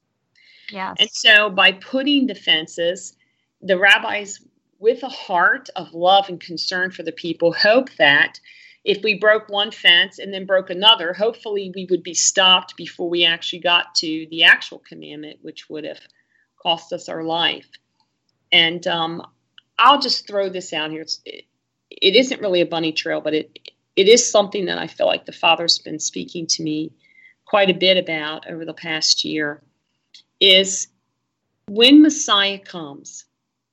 Yes. And so by putting the fences, the rabbis, with a heart of love and concern for the people, hope that if we broke one fence and then broke another, hopefully we would be stopped before we actually got to the actual commandment, which would have cost us our life. And I'll just throw this out here. It isn't really a bunny trail, but it is something that I feel like the Father's been speaking to me quite a bit about over the past year, is when Messiah comes.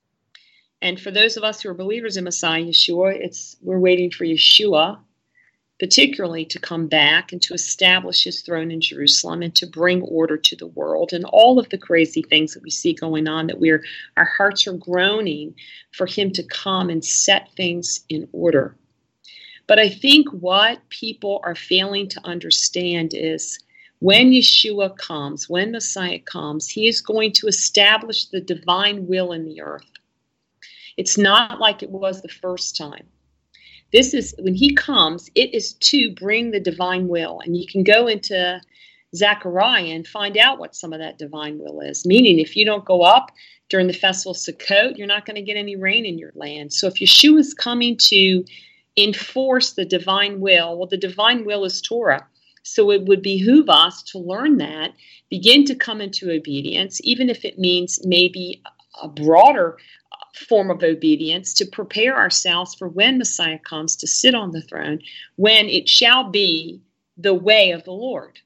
And for those of us who are believers in Messiah Yeshua, we're waiting for Yeshua, particularly to come back and to establish his throne in Jerusalem and to bring order to the world and all of the crazy things that we see going on, that our hearts are groaning for him to come and set things in order. But I think what people are failing to understand is when Yeshua comes, when Messiah comes, he is going to establish the divine will in the earth. It's not like it was the first time. This is, when he comes, it is to bring the divine will. And you can go into Zechariah and find out what some of that divine will is. Meaning, if you don't go up during the festival of Sukkot, you're not going to get any rain in your land. So if Yeshua is coming to enforce the divine will, well, the divine will is Torah. So it would behoove us to learn that, begin to come into obedience, even if it means maybe a broader form of obedience, to prepare ourselves for when Messiah comes to sit on the throne, when it shall be the way of the Lord.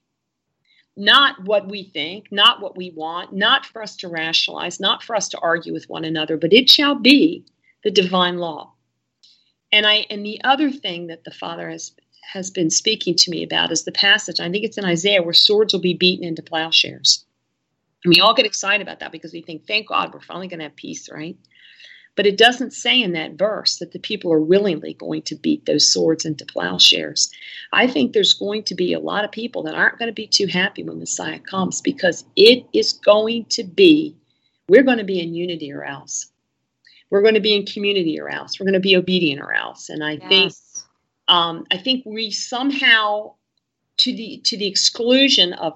Not what we think, not what we want, not for us to rationalize, not for us to argue with one another, but it shall be the divine law. And the other thing that the Father has been speaking to me about is the passage, I think it's in Isaiah, where swords will be beaten into plowshares. And we all get excited about that because we think, thank God, we're finally going to have peace, right? But it doesn't say in that verse that the people are willingly going to beat those swords into plowshares. I think there's going to be a lot of people that aren't going to be too happy when Messiah comes, because it is going to be, we're going to be in unity or else. We're going to be in community or else. We're going to be obedient or else. And I think we somehow, to the exclusion of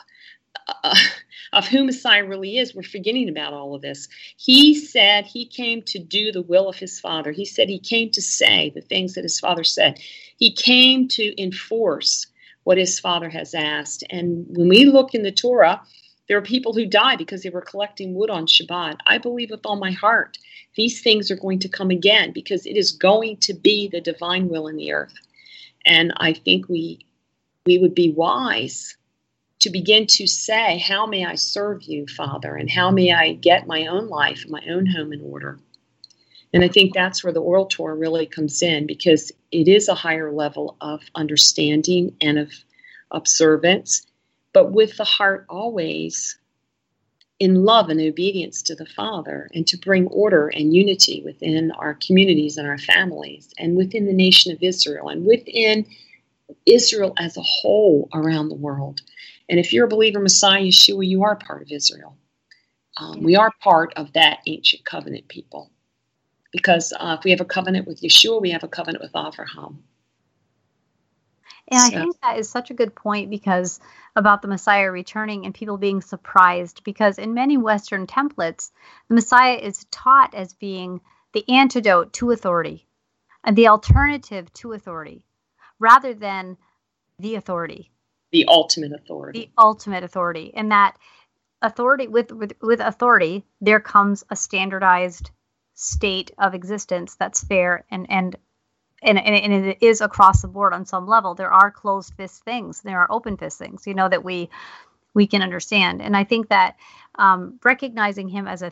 who Messiah really is, we're forgetting about all of this. He said he came to do the will of his Father. He said he came to say the things that his Father said. He came to enforce what his Father has asked. And when we look in the Torah, there are people who die because they were collecting wood on Shabbat. I believe with all my heart these things are going to come again, because it is going to be the divine will in the earth. And I think we would be wise to begin to say, how may I serve you, Father? And how may I get my own life, my own home in order? And I think that's where the oral Torah really comes in, because it is a higher level of understanding and of observance, but with the heart always in love and obedience to the Father, and to bring order and unity within our communities and our families, and within the nation of Israel, and within Israel as a whole around the world. And if you're a believer in Messiah Yeshua, you are part of Israel. We are part of that ancient covenant people. Because if we have a covenant with Yeshua, we have a covenant with Abraham. And I think that is such a good point, because about the Messiah returning and people being surprised, because in many Western templates, the Messiah is taught as being the antidote to authority and the alternative to authority, rather than the authority. The ultimate authority. The ultimate authority. And that authority, with authority, there comes a standardized state of existence that's fair and it is across the board on some level. There are closed fist things, there are open fist things, that we can understand. And I think that recognizing him as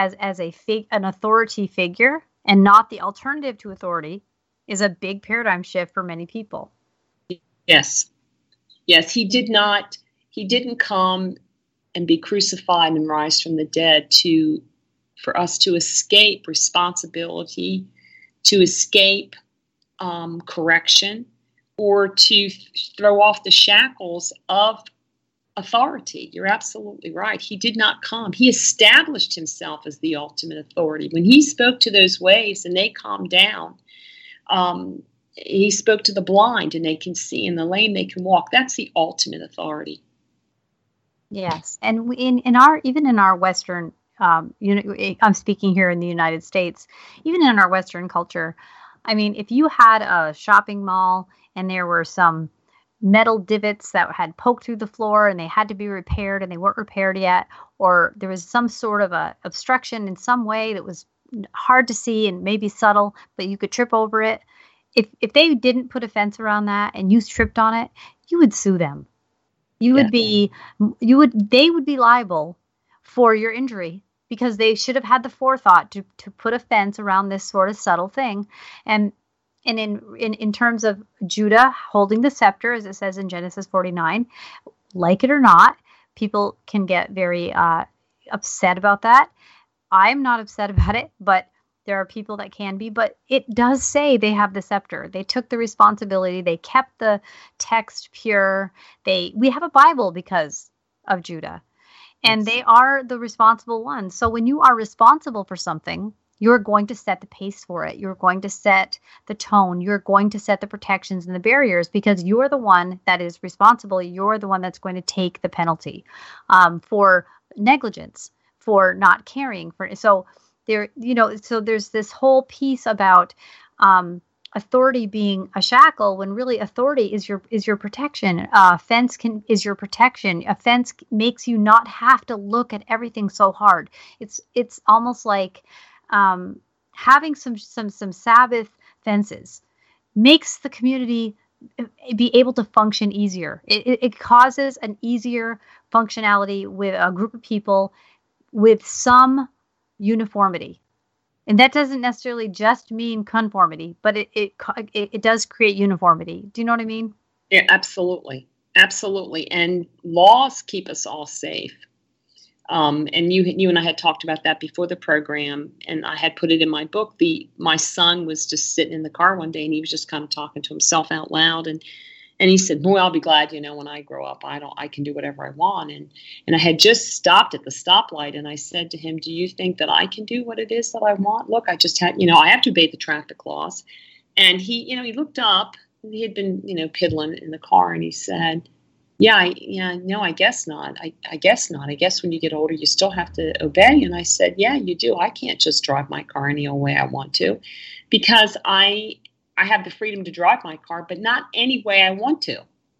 an authority figure and not the alternative to authority is a big paradigm shift for many people. Yes, he didn't come and be crucified and rise from the dead for us to escape responsibility, to escape correction, or to throw off the shackles of authority. You're absolutely right. He did not come. He established himself as the ultimate authority. When he spoke to those waves and they calmed down, he spoke to the blind and they can see, and the lame they can walk. That's the ultimate authority. Yes, and in our Western, I'm speaking here in the United States, even in our Western culture. I mean, if you had a shopping mall and there were some metal divots that had poked through the floor and they had to be repaired and they weren't repaired yet, or there was some sort of a obstruction in some way that was hard to see and maybe subtle, but you could trip over it. If they didn't put a fence around that and you tripped on it, you would sue them. They would be liable for your injury because they should have had the forethought to put a fence around this sort of subtle thing. And in terms of Judah holding the scepter, as it says in Genesis 49, like it or not, people can get very upset about that. I'm not upset about it, but there are people that can be. But it does say they have the scepter. They took the responsibility. They kept the text pure. We have a Bible because of Judah. And they are the responsible ones. So when you are responsible for something, you're going to set the pace for it. You're going to set the tone. You're going to set the protections and the barriers because you're the one that is responsible. You're the one that's going to take the penalty for negligence, for not caring. So there's this whole piece about authority being a shackle when really authority is your protection. Fence is your protection. A fence makes you not have to look at everything so hard. It's almost like having some Sabbath fences makes the community be able to function easier. It causes an easier functionality with a group of people with some uniformity. And that doesn't necessarily just mean conformity, but it does create uniformity. Do you know what I mean? Yeah, absolutely. Absolutely. And laws keep us all safe. And you and I had talked about that before the program, and I had put it in my book. My son was just sitting in the car one day, and he was just kind of talking to himself out loud, and he said, "Boy, I'll be glad, when I grow up, I can do whatever I want." And I had just stopped at the stoplight, and I said to him, "Do you think that I can do what it is that I want? Look, I just had, I have to obey the traffic laws." And he looked up. He had been, piddling in the car, and he said, no, I guess not. I guess not. I guess when you get older, you still have to obey. And I said, yeah, you do. I can't just drive my car any old way I want to, because I have the freedom to drive my car, but not any way I want to.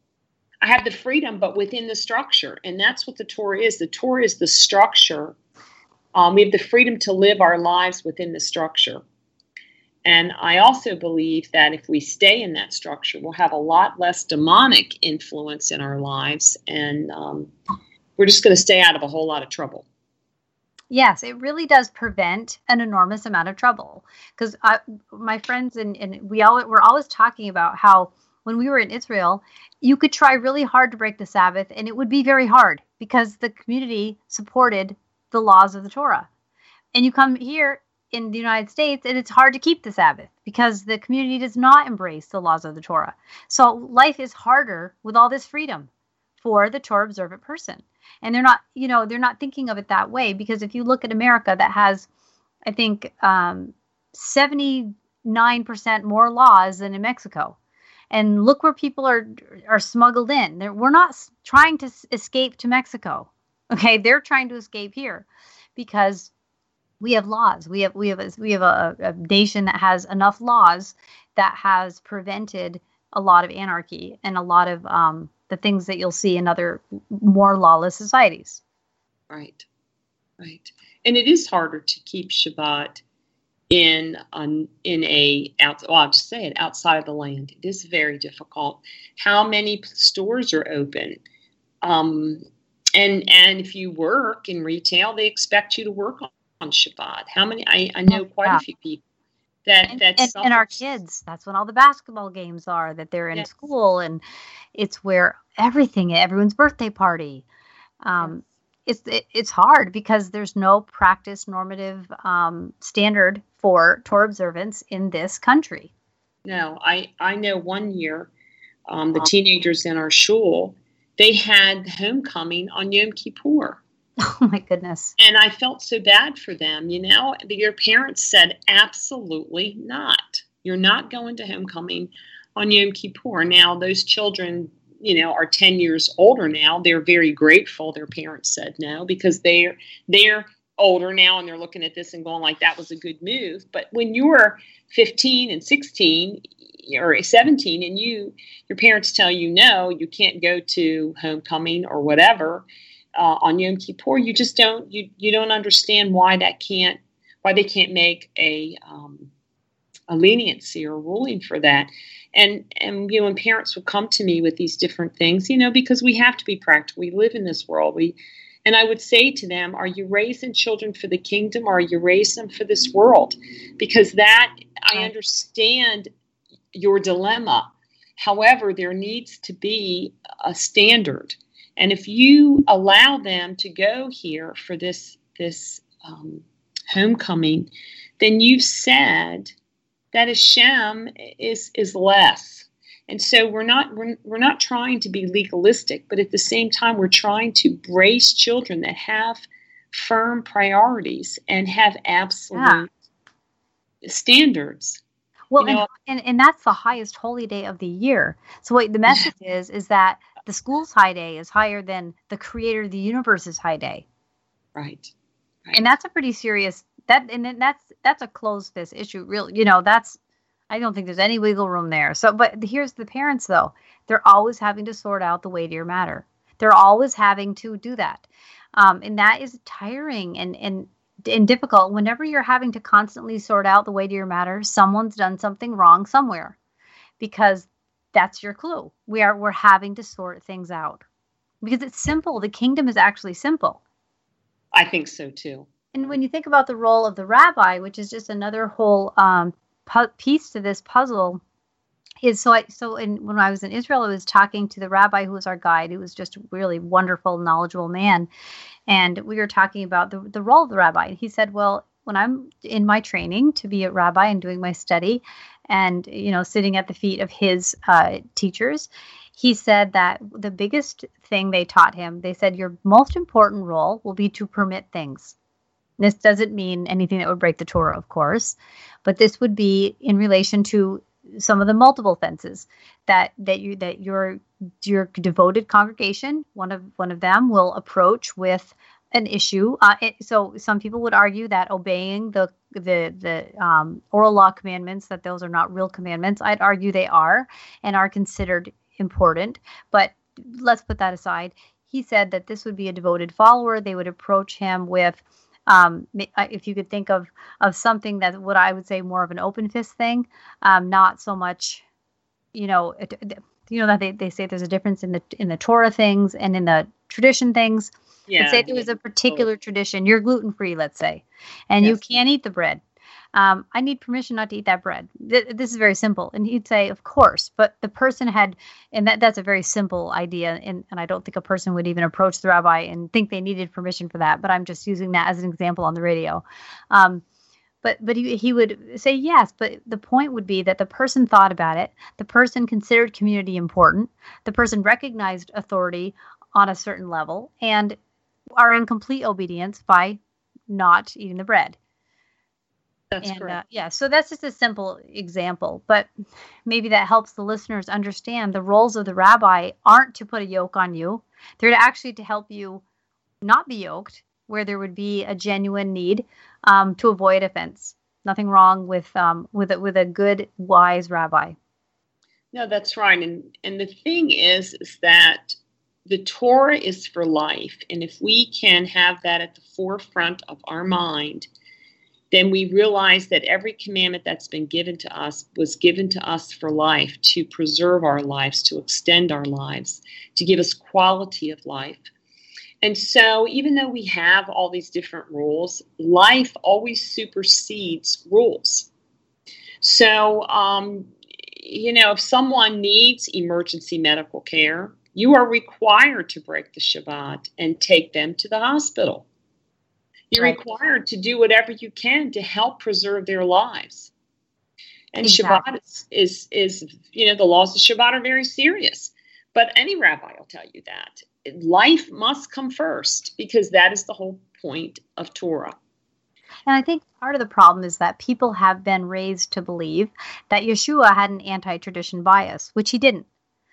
I have the freedom, but within the structure. And that's what the Torah is. The Torah is the structure. We have the freedom to live our lives within the structure. And I also believe that if we stay in that structure, we'll have a lot less demonic influence in our lives, and we're just going to stay out of a whole lot of trouble. Yes, it really does prevent an enormous amount of trouble. Because my friends and we're always talking about how when we were in Israel, you could try really hard to break the Sabbath, and it would be very hard because the community supported the laws of the Torah. And you come here in the United States, and it's hard to keep the Sabbath because the community does not embrace the laws of the Torah. So life is harder with all this freedom for the Torah observant person. And they're not thinking of it that way, because if you look at America, that has, I think, 79% more laws than in Mexico. And look where people are smuggled in. We're not trying to escape to Mexico. Okay, they're trying to escape here because we have laws. We have a nation that has enough laws that has prevented a lot of anarchy and a lot of the things that you'll see in other more lawless societies. Right. And it is harder to keep Shabbat I'll just say it, outside of the land. It is very difficult. How many stores are open? And if you work in retail, they expect you to work on Shabbat. How many? I know quite a few people and our kids. That's when all the basketball games are. That they're in school, and it's where everyone's birthday party. It's hard because there's no practice normative standard for Torah observance in this country. No, I know one year, the teenagers in our shul, they had homecoming on Yom Kippur. Oh my goodness. And I felt so bad for them. Your parents said, absolutely not. You're not going to homecoming on Yom Kippur. Now, those children, are 10 years older now. They're very grateful their parents said no, because they're older now and they're looking at this and going like, that was a good move. But when you were 15 and 16 or 17 and your parents tell you no, you can't go to homecoming or whatever on Yom Kippur, you just don't understand why they can't make a leniency or ruling for that. And when parents would come to me with these different things, because we have to be practical. We live in this world. And I would say to them, are you raising children for the kingdom, or are you raising them for this world? Because I understand your dilemma. However, there needs to be a standard. And if you allow them to go here for this homecoming, then you've said that Hashem is less. And so we're not trying to be legalistic, but at the same time, we're trying to raise children that have firm priorities and have absolute standards. Well, and that's the highest holy day of the year. So what the message is that the school's high day is higher than the creator of the universe's high day. Right. And that's a pretty serious, that's a closed fist issue. Really, I don't think there's any wiggle room there. So, but here's the parents though. They're always having to sort out the weightier matter. They're always having to do that. And that is tiring and difficult. Whenever you're having to constantly sort out the weightier matter, someone's done something wrong somewhere, because that's your clue. We're having to sort things out because it's simple. The kingdom is actually simple. I think so too. And when you think about the role of the rabbi, which is just another whole piece to this puzzle, is when I was in Israel, I was talking to the rabbi who was our guide, who was just a really wonderful, knowledgeable man. And we were talking about the role of the rabbi. And he said, well, when I'm in my training to be a rabbi and doing my study and, sitting at the feet of his teachers, he said that the biggest thing they taught him, they said, your most important role will be to permit things. This doesn't mean anything that would break the Torah, of course, but this would be in relation to some of the multiple offenses that your devoted congregation, one of them, will approach with an issue. So some people would argue that obeying the oral law commandments, that those are not real commandments. I'd argue they are and are considered important, but let's put that aside. He said that this would be a devoted follower. They would approach him with, if you could think of something that what I would say more of an open fist thing, not so much, that they say there's a difference in the Torah things and in the tradition things. Yeah, let's say there was a particular tradition, you're gluten-free, let's say, and you can't eat the bread. I need permission not to eat that bread. This is very simple. And he'd say, of course, but the person had, and that's a very simple idea. And I don't think a person would even approach the rabbi and think they needed permission for that. But I'm just using that as an example on the radio. But he would say yes, but the point would be that the person thought about it. The person considered community important. The person recognized authority on a certain level and are in complete obedience by not eating the bread. That's correct. So that's just a simple example, but maybe that helps the listeners understand the roles of the rabbi aren't to put a yoke on you. They're actually to help you not be yoked where there would be a genuine need to avoid offense. Nothing wrong with a good, wise rabbi. No, that's right. And the thing is that the Torah is for life. And if we can have that at the forefront of our mind, then we realize that every commandment that's been given to us was given to us for life, to preserve our lives, to extend our lives, to give us quality of life. And so even though we have all these different rules, life always supersedes rules. So, if someone needs emergency medical care, you are required to break the Shabbat and take them to the hospital. You're required to do whatever you can to help preserve their lives. And exactly. Shabbat is the laws of Shabbat are very serious. But any rabbi will tell you that. Life must come first, because that is the whole point of Torah. And I think part of the problem is that people have been raised to believe that Yeshua had an anti-tradition bias, which he didn't.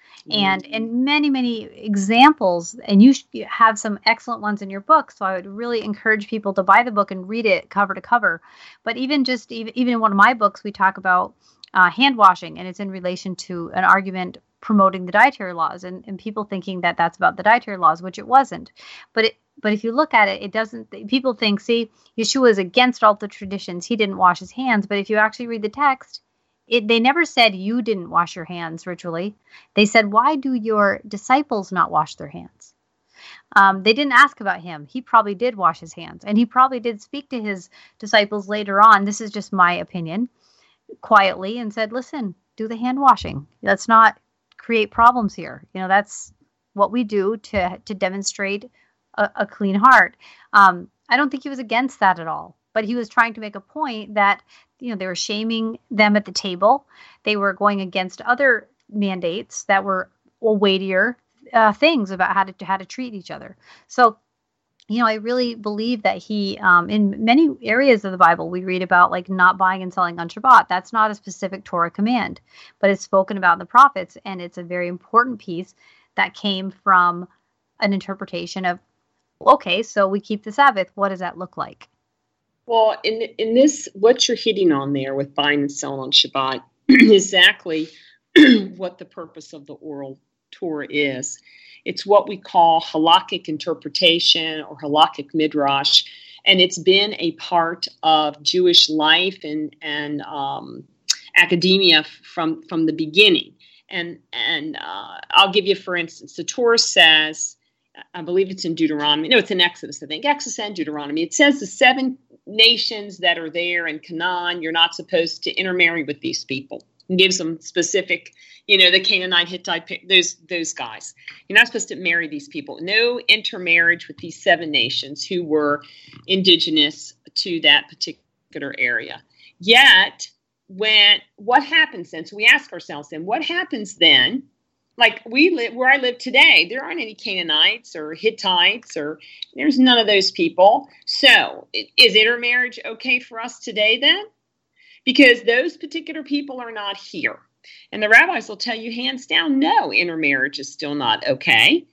And in many, many examples, and you have some excellent ones in your book, so I would really encourage people to buy the book and read it cover to cover. But even in one of my books, we talk about hand washing, and it's in relation to an argument promoting the dietary laws, and people thinking that that's about the dietary laws, which it wasn't. But if you look at it, it doesn't. People think, see, Yeshua is against all the traditions. He didn't wash his hands. But if you actually read the text, they never said you didn't wash your hands ritually. They said, why do your disciples not wash their hands? They didn't ask about him. He probably did wash his hands. And he probably did speak to his disciples later on. This is just my opinion, quietly, and said, listen, do the hand washing. Let's not create problems here. That's what we do to demonstrate a clean heart. I don't think he was against that at all. But he was trying to make a point that, they were shaming them at the table. They were going against other mandates that were weightier things about how to treat each other. So, I really believe that he, in many areas of the Bible, we read about like not buying and selling on Shabbat. That's not a specific Torah command, but it's spoken about in the prophets. And it's a very important piece that came from an interpretation of, okay, so we keep the Sabbath. What does that look like? Well, in this, what you're hitting on there with buying and selling on Shabbat is exactly what the purpose of the oral Torah is. It's what we call halakhic interpretation or halakhic midrash, and it's been a part of Jewish life and academia from the beginning. And I'll give you, for instance, the Torah says, I believe it's in Deuteronomy. No, it's in Exodus, I think. Exodus and Deuteronomy. It says the 7 nations that are there in Canaan, you're not supposed to intermarry with these people. It gives them specific, the Canaanite, Hittite, those guys. You're not supposed to marry these people. No intermarriage with these 7 nations who were indigenous to that particular area. Yet, what happens then? So we ask ourselves then, what happens then? Like where I live today, there aren't any Canaanites or Hittites, or there's none of those people. So is intermarriage okay for us today then? Because those particular people are not here. And the rabbis will tell you hands down, no, intermarriage is still not okay.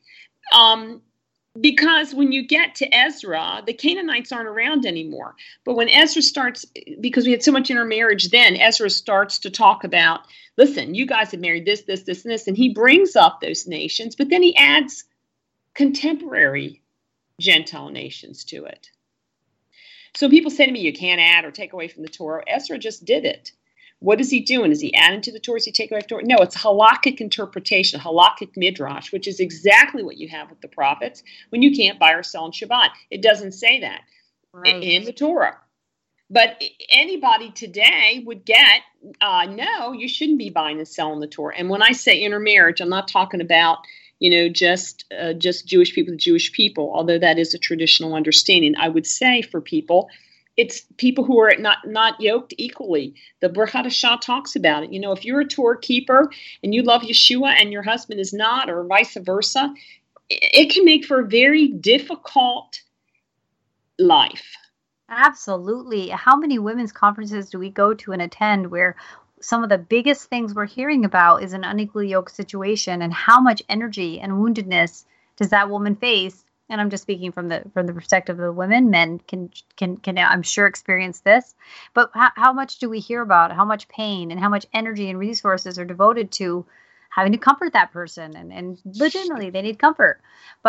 Because when you get to Ezra, the Canaanites aren't around anymore. But when Ezra starts, because we had so much intermarriage then, Ezra starts to talk about, listen, you guys have married this, this, this, and this. And he brings up those nations, but then he adds contemporary Gentile nations to it. So people say to me, you can't add or take away from the Torah. Ezra just did it. What is he doing? Is he adding to the Torah? Is he taking away from the Torah? No, it's halakhic interpretation, halakhic midrash, which is exactly what you have with the prophets when you can't buy or sell on Shabbat. It doesn't say that in the Torah. But anybody today would get, no, you shouldn't be buying and selling the Torah. And when I say intermarriage, I'm not talking about, just Jewish people to Jewish people, although that is a traditional understanding. I would say for people, it's people who are not yoked equally. The Brit Hadashah talks about it. If you're a Torah keeper and you love Yeshua and your husband is not, or vice versa, it can make for a very difficult life. Absolutely. How many women's conferences do we go to and attend where some of the biggest things we're hearing about is an unequally yoked situation, and how much energy and woundedness does that woman face? And I'm just speaking from the perspective of the women. Men can I'm sure experience this, but how much do we hear about how much pain and how much energy and resources are devoted to having to comfort that person, and legitimately they need comfort. But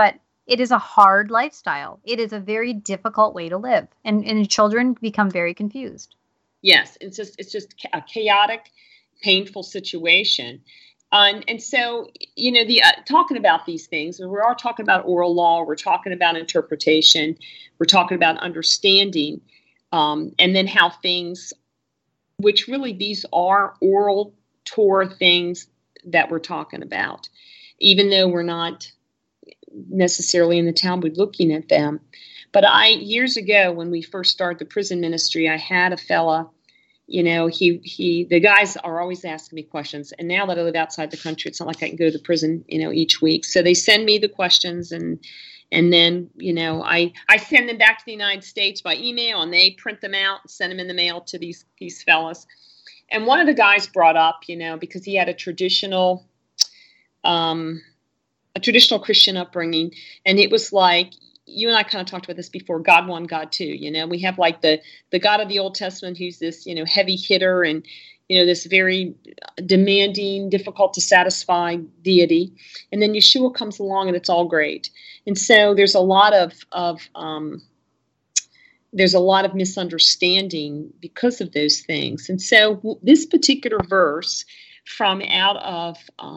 it is a hard lifestyle. It is a very difficult way to live, and children become very confused. Yes, it's just a chaotic, painful situation. And so, the talking about these things, we are talking about oral law, we're talking about interpretation, we're talking about understanding, and then how things, which really these are oral Torah things that we're talking about, even though we're not necessarily in the Talmud looking at them. But years ago, when we first started the prison ministry, I had a fella. The guys are always asking me questions. And now that I live outside the country, it's not like I can go to the prison, each week. So they send me the questions and then, I send them back to the United States by email, and they print them out and send them in the mail to these fellas. And one of the guys brought up, because he had a traditional Christian upbringing, and it was like, you and I kind of talked about this before, God one, God two, we have like the God of the Old Testament, who's this, heavy hitter and, this very demanding, difficult to satisfy deity. And then Yeshua comes along and it's all great. And so there's a lot of misunderstanding because of those things. And so this particular verse from out of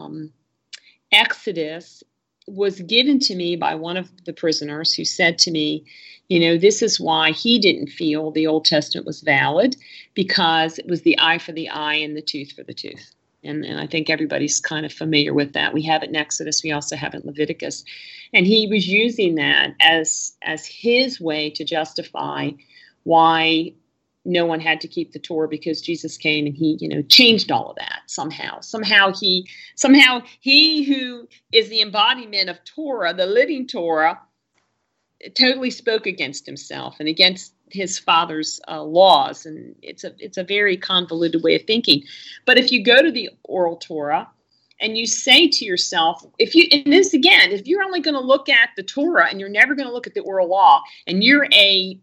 Exodus was given to me by one of the prisoners, who said to me, this is why he didn't feel the Old Testament was valid, because it was the eye for the eye and the tooth for the tooth. And I think everybody's kind of familiar with that. We have it in Exodus. We also have it in Leviticus. And he was using that as his way to justify why no one had to keep the Torah, because Jesus came and he, changed all of that somehow. Somehow he who is the embodiment of Torah, the living Torah, totally spoke against himself and against his father's laws. And it's a very convoluted way of thinking. But if you go to the oral Torah and you say to yourself, if you're only going to look at the Torah and you're never going to look at the oral law, and you're a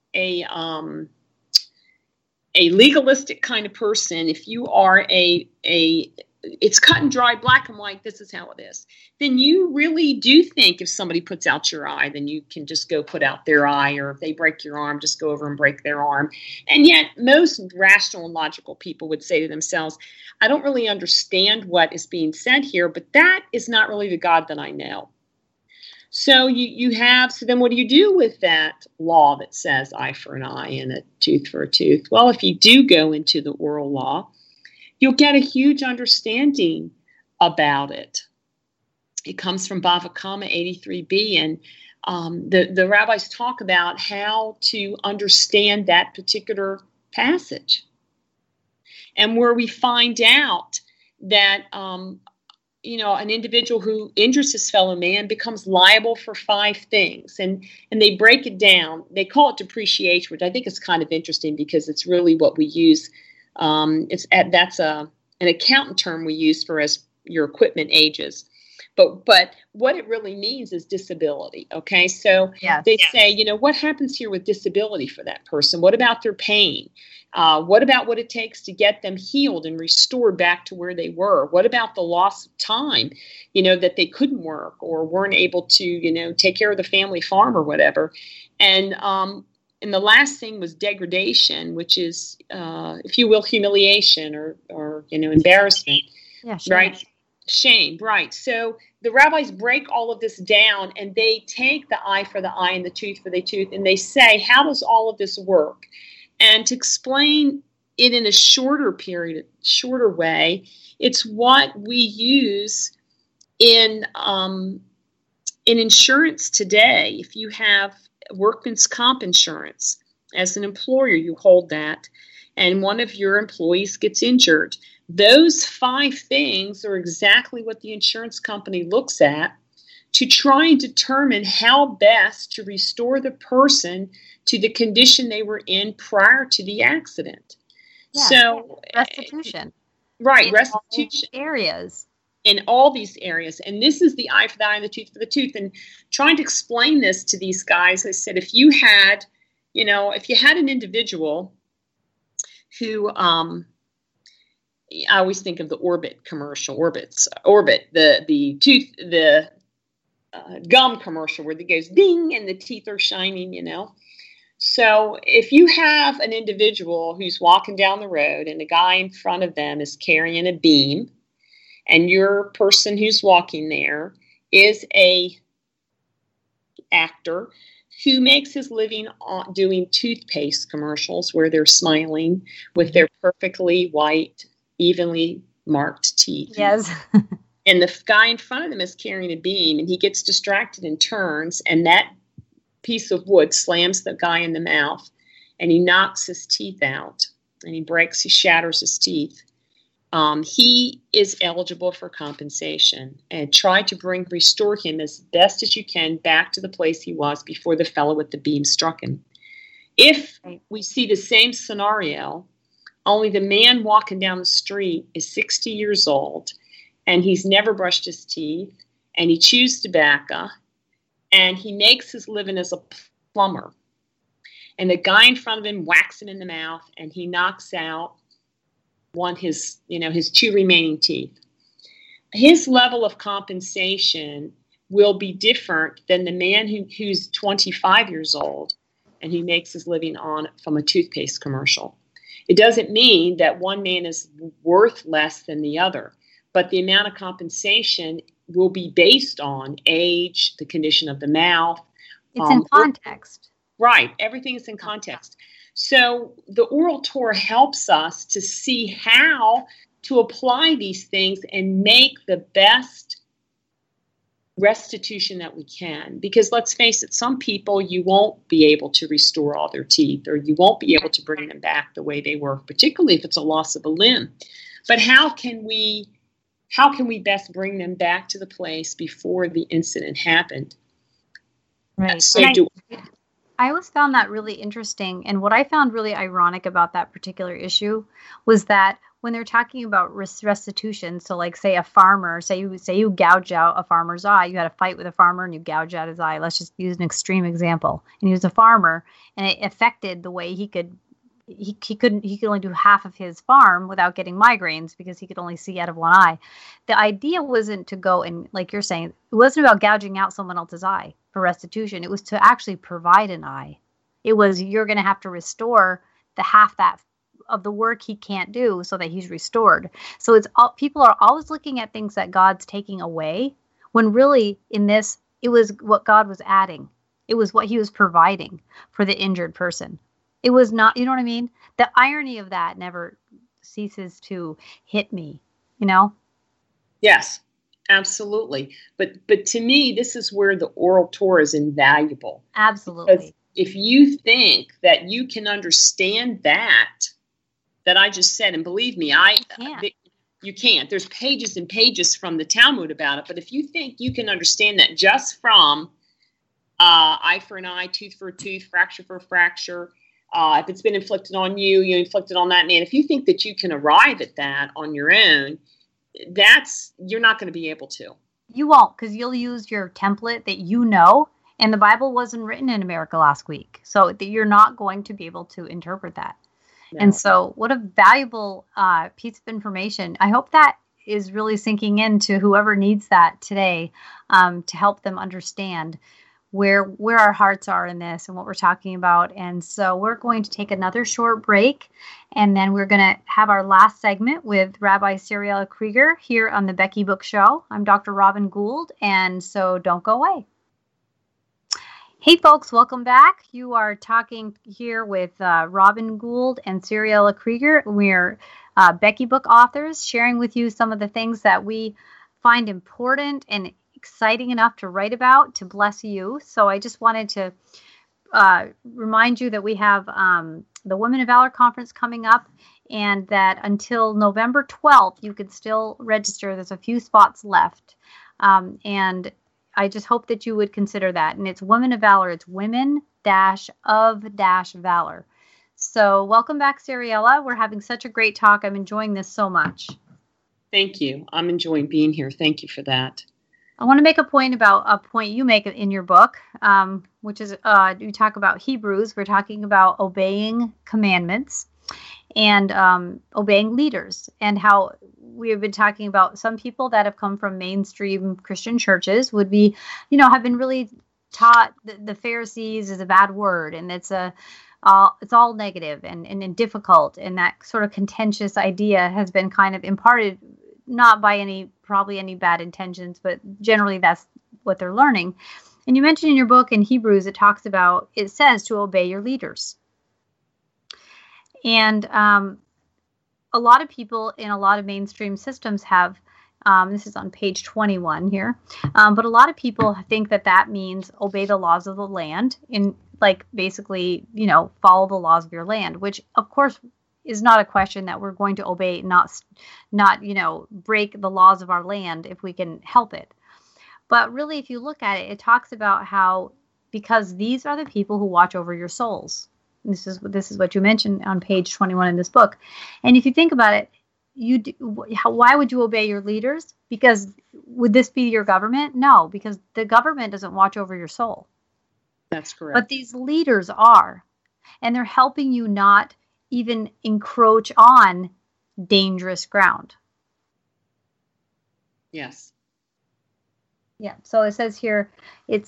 legalistic kind of person, if you are it's cut and dry, black and white, this is how it is, then you really do think if somebody puts out your eye, then you can just go put out their eye, or if they break your arm, just go over and break their arm. And yet most rational and logical people would say to themselves, I don't really understand what is being said here, but that is not really the God that I know. So so then what do you do with that law that says eye for an eye and a tooth for a tooth? Well, if you do go into the oral law, you'll get a huge understanding about it. It comes from Bava Kama 83b, and the rabbis talk about how to understand that particular passage. And where we find out that an individual who injures his fellow man becomes liable for 5 things. And they break it down. They call it depreciation, which I think is kind of interesting because it's really what we use. That's an accountant term we use for as your equipment ages. But what it really means is disability. Okay, so they say, what happens here with disability for that person? What about their pain? What about what it takes to get them healed and restored back to where they were? What about the loss of time, that they couldn't work or weren't able to, take care of the family farm or whatever? And the last thing was degradation, which is, if you will, humiliation or embarrassment, right? Shame, right. So the rabbis break all of this down, and they take the eye for the eye and the tooth for the tooth, and they say, how does all of this work? And to explain it in a shorter way, it's what we use in insurance today. If you have workman's comp insurance, as an employer, you hold that, and one of your employees gets injured, those 5 things are exactly what the insurance company looks at to try and determine how best to restore the person to the condition they were in prior to the accident. So restitution. Right, restitution. Areas. In all these areas. And this is the eye for the eye and the tooth for the tooth. And trying to explain this to these guys, I said, if you had an individual who, I always think of the Orbit commercial, Orbit, the tooth, the gum commercial where it goes ding and the teeth are shining. So if you have an individual who's walking down the road and the guy in front of them is carrying a beam, and your person who's walking there is a actor who makes his living doing toothpaste commercials where they're smiling with their perfectly white, evenly marked teeth. Yes. And the guy in front of them is carrying a beam, and he gets distracted and turns, and that piece of wood slams the guy in the mouth, and he knocks his teeth out, and he shatters his teeth. He is eligible for compensation, and try to restore him as best as you can back to the place he was before the fellow with the beam struck him. If we see the same scenario, only the man walking down the street is 60 years old, and he's never brushed his teeth, and he chews tobacco, and he makes his living as a plumber. And the guy in front of him whacks him in the mouth, and he knocks out his 2 remaining teeth. His level of compensation will be different than the man who's 25 years old and who makes his living from a toothpaste commercial. It doesn't mean that one man is worth less than the other, but the amount of compensation will be based on age, the condition of the mouth. It's in context. Right. Everything is in context. So the oral Torah helps us to see how to apply these things and make the best restitution that we can. Because let's face it, some people you won't be able to restore all their teeth, or you won't be able to bring them back the way they were, particularly if it's a loss of a limb. But how can we best bring them back to the place before the incident happened? Right. So I always found that really interesting. And what I found really ironic about that particular issue was that when they're talking about restitution, so like say a farmer, say you gouge out a farmer's eye, you had a fight with a farmer and you gouge out his eye. Let's just use an extreme example. And he was a farmer, and it affected the way he could only do half of his farm without getting migraines because he could only see out of one eye. The idea wasn't to go and, like you're saying, it wasn't about gouging out someone else's eye for restitution. It was to actually provide an eye. It was, you're going to have to restore the half that of the work he can't do so that he's restored. So it's all, people are always looking at things that God's taking away, when really in this, it was what God was adding. It was what he was providing for the injured person. It was not, you know what I mean? The irony of that never ceases to hit me, Yes, absolutely. But to me, this is where the oral Torah is invaluable. Absolutely. Because if you think that you can understand that I just said, and believe me, you can't. There's pages and pages from the Talmud about it. But if you think you can understand that just from eye for an eye, tooth for a tooth, fracture for a fracture, if it's been inflicted on you, you inflicted on that man. If you think that you can arrive at that on your own, you're not going to be able to. You won't, because you'll use your template that you know, and the Bible wasn't written in America last week. So you're not going to be able to interpret that. No. And so what a valuable piece of information. I hope that is really sinking into whoever needs that today, to help them understand where our hearts are in this and what we're talking about. And so we're going to take another short break, and then we're going to have our last segment with Rabbi Ceriella Krieger here on the Becky Book Show. I'm Dr. Robin Gould, and so don't go away. Hey folks, welcome back. You are talking here with Robin Gould and Ceriella Krieger. We're Becky Book authors, sharing with you some of the things that we find important and exciting enough to write about to bless you. So I just wanted to remind you that we have the Women of Valor Conference coming up, and that until November 12th, you can still register. There's a few spots left. And I just hope that you would consider that. And it's Women of Valor. It's women-of-valor. So welcome back, Ceriella. We're having such a great talk. I'm enjoying this so much. Thank you. I'm enjoying being here. Thank you for that. I want to make a point about a point you make in your book, which is you talk about Hebrews. We're talking about obeying commandments. and obeying leaders, and how we have been talking about some people that have come from mainstream Christian churches would be, have been really taught the Pharisees is a bad word, and it's all negative and difficult, and that sort of contentious idea has been kind of imparted, not by probably any bad intentions, but generally that's what they're learning. And you mentioned in your book in Hebrews, it says to obey your leaders. And a lot of people in a lot of mainstream systems have, this is on page 21 here, but a lot of people think that means obey the laws of the land, in like basically, follow the laws of your land, which of course is not a question that we're going to obey, not break the laws of our land if we can help it. But really, if you look at it, it talks about how, because these are the people who watch over your souls. This is what you mentioned on page 21 in this book. And if you think about it, why would you obey your leaders? Because would this be your government? No, because the government doesn't watch over your soul. That's correct. But these leaders are, and they're helping you not even encroach on dangerous ground. Yes. Yeah. So it says here, it's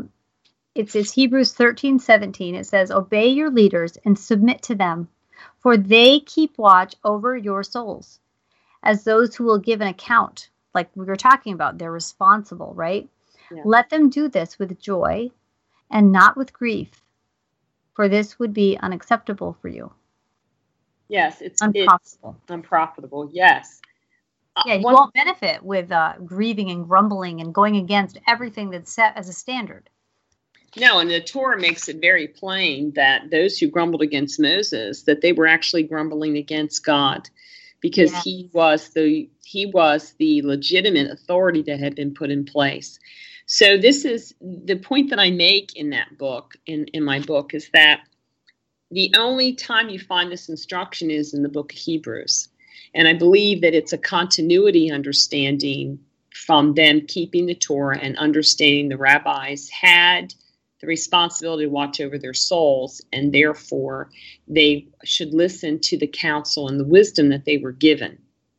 Hebrews 13:17. It says, obey your leaders and submit to them, for they keep watch over your souls, as those who will give an account. Like we were talking about, they're responsible, right? Yeah. Let them do this with joy and not with grief, for this would be unacceptable for you. Yes, it's unprofitable. Unprofitable, yes. Yeah, you won't benefit with grieving and grumbling and going against everything that's set as a standard. No, and the Torah makes it very plain that those who grumbled against Moses, that they were actually grumbling against God, because yes. he was the legitimate authority that had been put in place. So this is the point that I make in that book, in my book, is that the only time you find this instruction is in the book of Hebrews. And I believe that it's a continuity understanding from them keeping the Torah and understanding the rabbis had the responsibility to watch over their souls, and therefore they should listen to the counsel and the wisdom that they were given.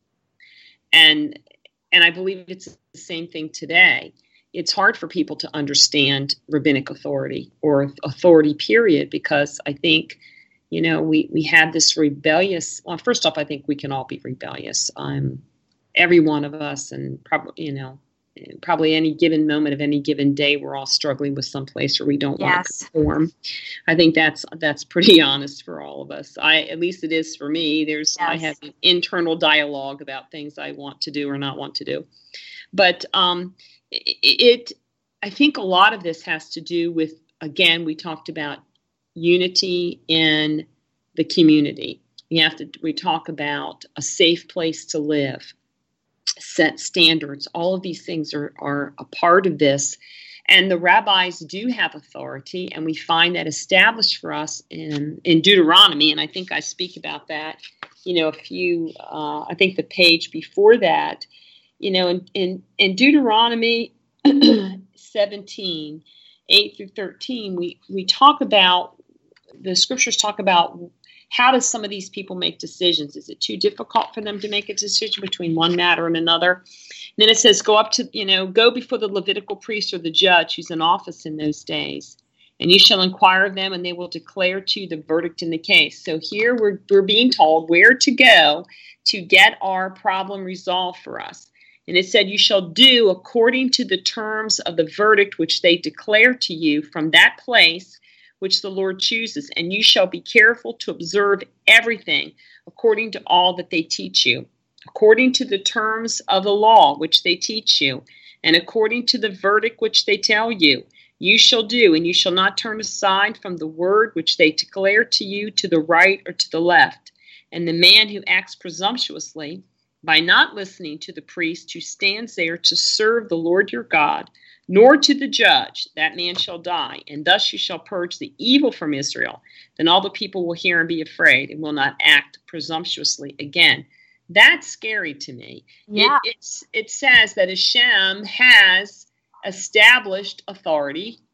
And I believe it's the same thing today. It's hard for people to understand rabbinic authority or authority, period, because I think, we have this rebellious, well, first off, I think we can all be rebellious. Every one of us, and probably any given moment of any given day, we're all struggling with some place where we don't want to conform. I think that's pretty honest for all of us. At least it is for me. I have an internal dialogue about things I want to do or not want to do. But I think a lot of this has to do with, again, we talked about unity in the community. We talk about a safe place to live, set standards. All of these things are a part of this. And the rabbis do have authority, and we find that established for us in Deuteronomy. And I think I speak about that, I think the page before that, in Deuteronomy 17, 8 through 13, we talk about, the scriptures talk about how does some of these people make decisions? Is it too difficult for them to make a decision between one matter and another? And then it says, go before the Levitical priest or the judge who's in office in those days, and you shall inquire of them, and they will declare to you the verdict in the case. So here we're being told where to go to get our problem resolved for us. And it said, you shall do according to the terms of the verdict which they declare to you from that place which the Lord chooses, and you shall be careful to observe everything according to all that they teach you, according to the terms of the law which they teach you, and according to the verdict which they tell you. You shall do, and you shall not turn aside from the word which they declare to you to the right or to the left. And the man who acts presumptuously, by not listening to the priest who stands there to serve the Lord your God, nor to the judge, that man shall die. And thus you shall purge the evil from Israel. Then all the people will hear and be afraid, and will not act presumptuously again. That's scary to me. Yeah. It says that Hashem has established authority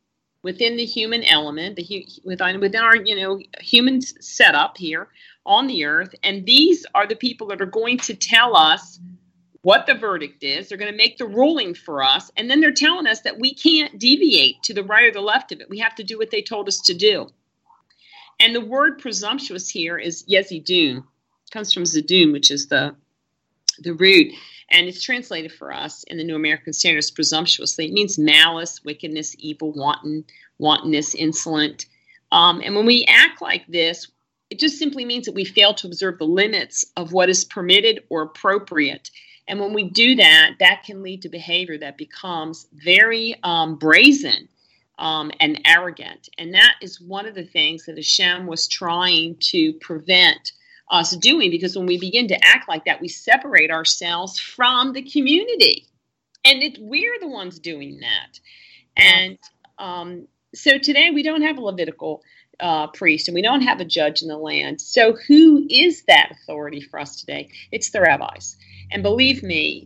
within the human element, within our human setup here on the earth, and these are the people that are going to tell us what the verdict is. They're going to make the ruling for us, and then they're telling us that we can't deviate to the right or the left of it. We have to do what they told us to do. And the word presumptuous here is yezidun. It comes from zidun, which is the root, and it's translated for us in the New American Standard as presumptuously. It means malice, wickedness, evil, wantonness, insolent. And when we act like this, it just simply means that we fail to observe the limits of what is permitted or appropriate. And when we do that, that can lead to behavior that becomes very brazen and arrogant. And that is one of the things that Hashem was trying to prevent us doing, because when we begin to act like that, we separate ourselves from the community. And we're the ones doing that. And so today we don't have a Levitical priest, and we don't have a judge in the land. So who is that authority for us today? It's the rabbis. And believe me,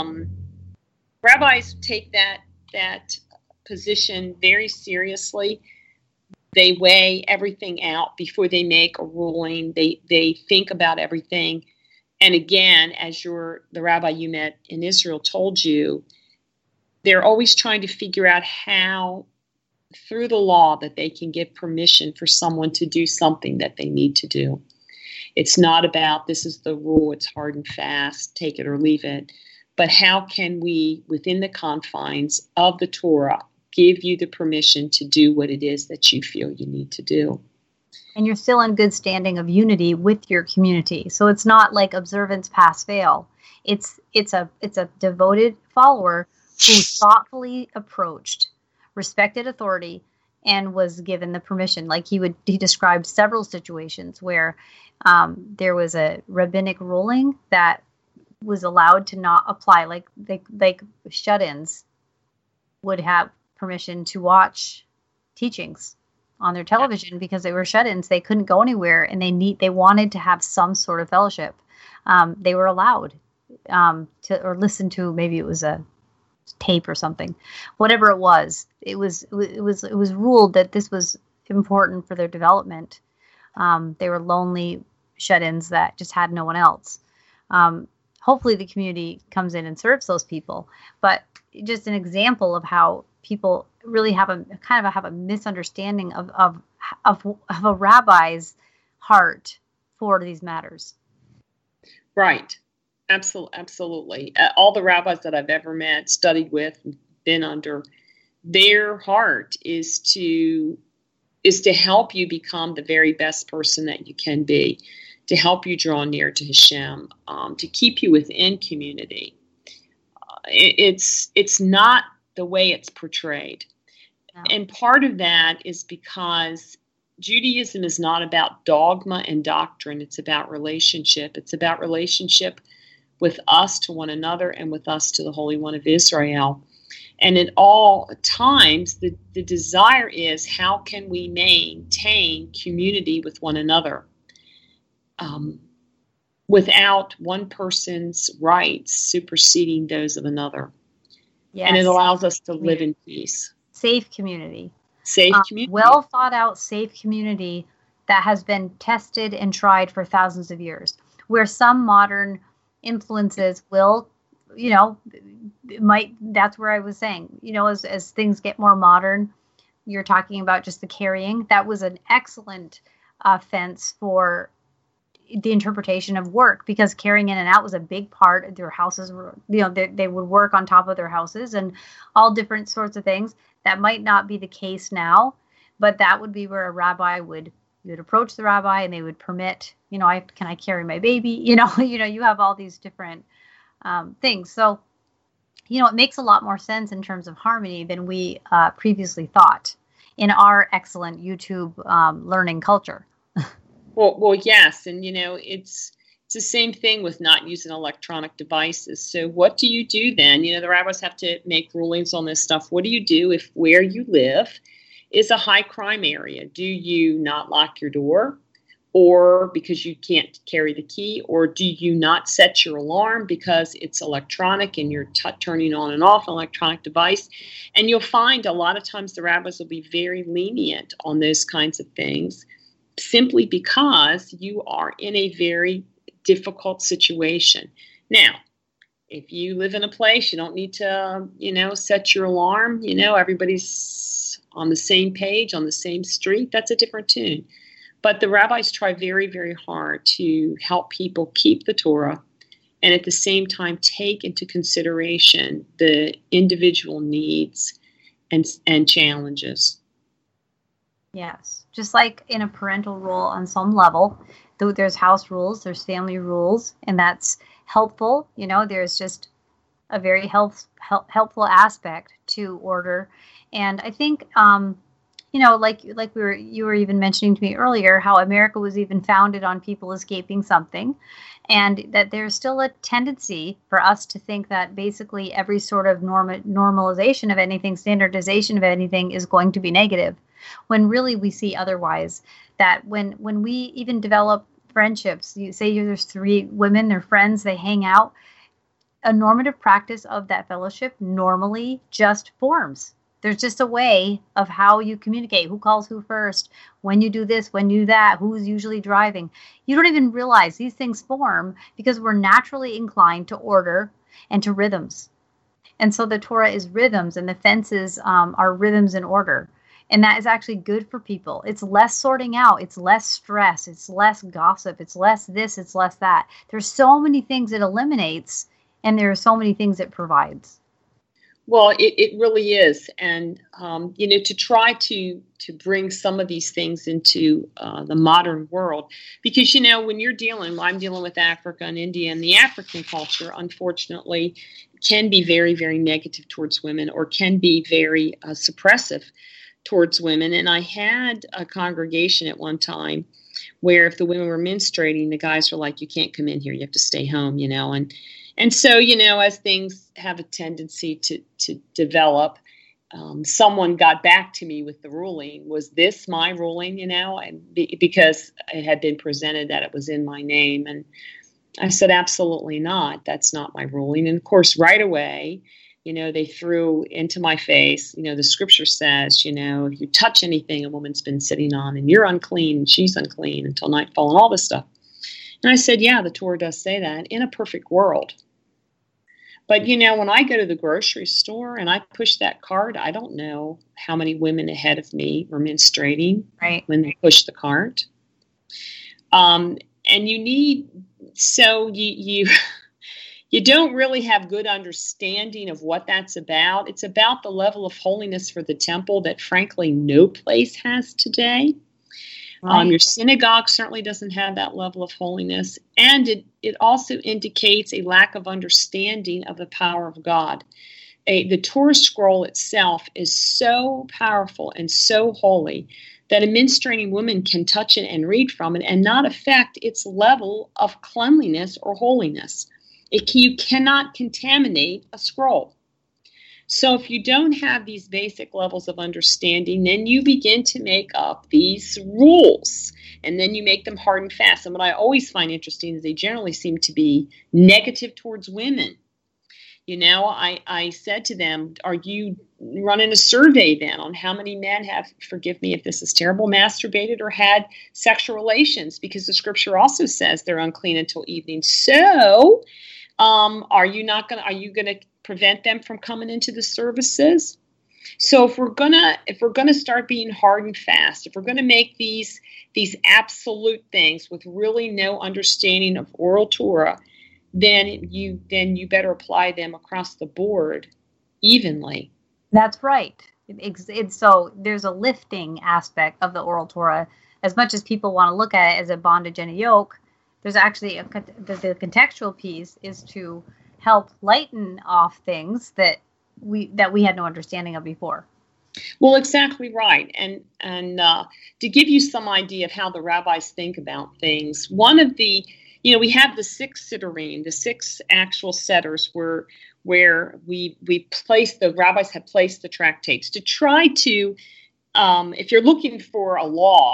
rabbis take that position very seriously. They weigh everything out before they make a ruling. They think about everything. And again, as the rabbi you met in Israel told you, they're always trying to figure out how, through the law, that they can give permission for someone to do something that they need to do. It's not about this is the rule, it's hard and fast, take it or leave it. But how can we, within the confines of the Torah, give you the permission to do what it is that you feel you need to do? And you're still in good standing of unity with your community. So it's not like observance pass fail. It's a devoted follower who thoughtfully approached, respected authority, and was given the permission. Like he described several situations where there was a rabbinic ruling that was allowed to not apply. Like shut-ins would have permission to watch teachings on their television because they were shut-ins. They couldn't go anywhere, and they wanted to have some sort of fellowship. They were allowed to listen to, maybe it was a tape or something, whatever it was. It was ruled that this was important for their development. They were lonely shut-ins that just had no one else. Hopefully the community comes in and serves those people, but just an example of how people really have a misunderstanding of a rabbi's heart for these matters. Right. Absolutely. All the rabbis that I've ever met, studied with, been under, their heart is to help you become the very best person that you can be, to help you draw near to Hashem, to keep you within community. It's not the way it's portrayed. No. And part of that is because Judaism is not about dogma and doctrine. It's about relationship. It's about relationship with us to one another and with us to the Holy One of Israel. And at all times, the desire is, how can we maintain community with one another without one person's rights superseding those of another? Yes. And it allows us to live in peace. Safe community. Safe community. Well thought out, safe community that has been tested and tried for thousands of years, where some modern influences will, that's where I was saying, as things get more modern, you're talking about just the carrying. That was an excellent offense for the interpretation of work, because carrying in and out was a big part of their houses. They would work on top of their houses and all different sorts of things. That might not be the case now, but that would be where a rabbi you would approach the rabbi and they would permit, can I carry my baby? You have all these different things. So, it makes a lot more sense in terms of harmony than we previously thought in our excellent YouTube learning culture. Well, yes. And, it's the same thing with not using electronic devices. So what do you do then? The rabbis have to make rulings on this stuff. What do you do if where you live is a high crime area? Do you not lock your door? or because you can't carry the key, or do you not set your alarm because it's electronic and you're turning on and off an electronic device? And you'll find a lot of times the rabbis will be very lenient on those kinds of things simply because you are in a very difficult situation. Now, if you live in a place, you don't need to, set your alarm, everybody's on the same page, on the same street, that's a different tune. But the rabbis try very, very hard to help people keep the Torah and at the same time take into consideration the individual needs and challenges. Yes. Just like in a parental role on some level, there's house rules, there's family rules, and that's helpful. There's just a very helpful aspect to order. And I think, like you were even mentioning to me earlier, how America was even founded on people escaping something, and that there's still a tendency for us to think that basically every sort of normalization of anything, standardization of anything is going to be negative, when really we see otherwise. That when we even develop friendships, you say there's 3 women, they're friends, they hang out, a normative practice of that fellowship normally just forms. There's just a way of how you communicate, who calls who first, when you do this, when you do that, who's usually driving. You don't even realize these things form because we're naturally inclined to order and to rhythms. And so the Torah is rhythms, and the fences are rhythms and order. And that is actually good for people. It's less sorting out. It's less stress. It's less gossip. It's less this. It's less that. There's so many things it eliminates, and there are so many things it provides. Well, it really is. And, to try to bring some of these things into the modern world, because, when I'm dealing with Africa and India, and the African culture, unfortunately, can be very, very negative towards women, or can be very suppressive towards women. And I had a congregation at one time where if the women were menstruating, the guys were like, you can't come in here, you have to stay home, And so, as things have a tendency to develop, someone got back to me with the ruling. Was this my ruling, because it had been presented that it was in my name. And I said, absolutely not. That's not my ruling. And of course, right away, they threw into my face, the scripture says, if you touch anything a woman's been sitting on, and you're unclean, and she's unclean until nightfall, and all this stuff. And I said, yeah, the Torah does say that in a perfect world. But, when I go to the grocery store and I push that cart, I don't know how many women ahead of me were menstruating when they push the cart. And you don't really have good understanding of what that's about. It's about the level of holiness for the temple that, frankly, no place has today. Right. Your synagogue certainly doesn't have that level of holiness. And it also indicates a lack of understanding of the power of God. The Torah scroll itself is so powerful and so holy that a menstruating woman can touch it and read from it and not affect its level of cleanliness or holiness. You cannot contaminate a scroll. So if you don't have these basic levels of understanding, then you begin to make up these rules, and then you make them hard and fast. And what I always find interesting is they generally seem to be negative towards women. I said to them, are you running a survey then on how many men have, forgive me if this is terrible, masturbated or had sexual relations? Because the scripture also says they're unclean until evening. So are you going to prevent them from coming into the services? So if we're gonna start being hard and fast, if we're gonna make these absolute things with really no understanding of oral Torah, then you better apply them across the board evenly. That's right. It's so there's a lifting aspect of the oral Torah. As much as people want to look at it as a bondage and a yoke, there's actually the contextual piece is to help lighten off things that we had no understanding of before. Well, exactly right. And to give you some idea of how the rabbis think about things, one of the, we have the 6 siddurim, the 6 actual setters where we place, the rabbis have placed the tractates to try to, if you're looking for a law,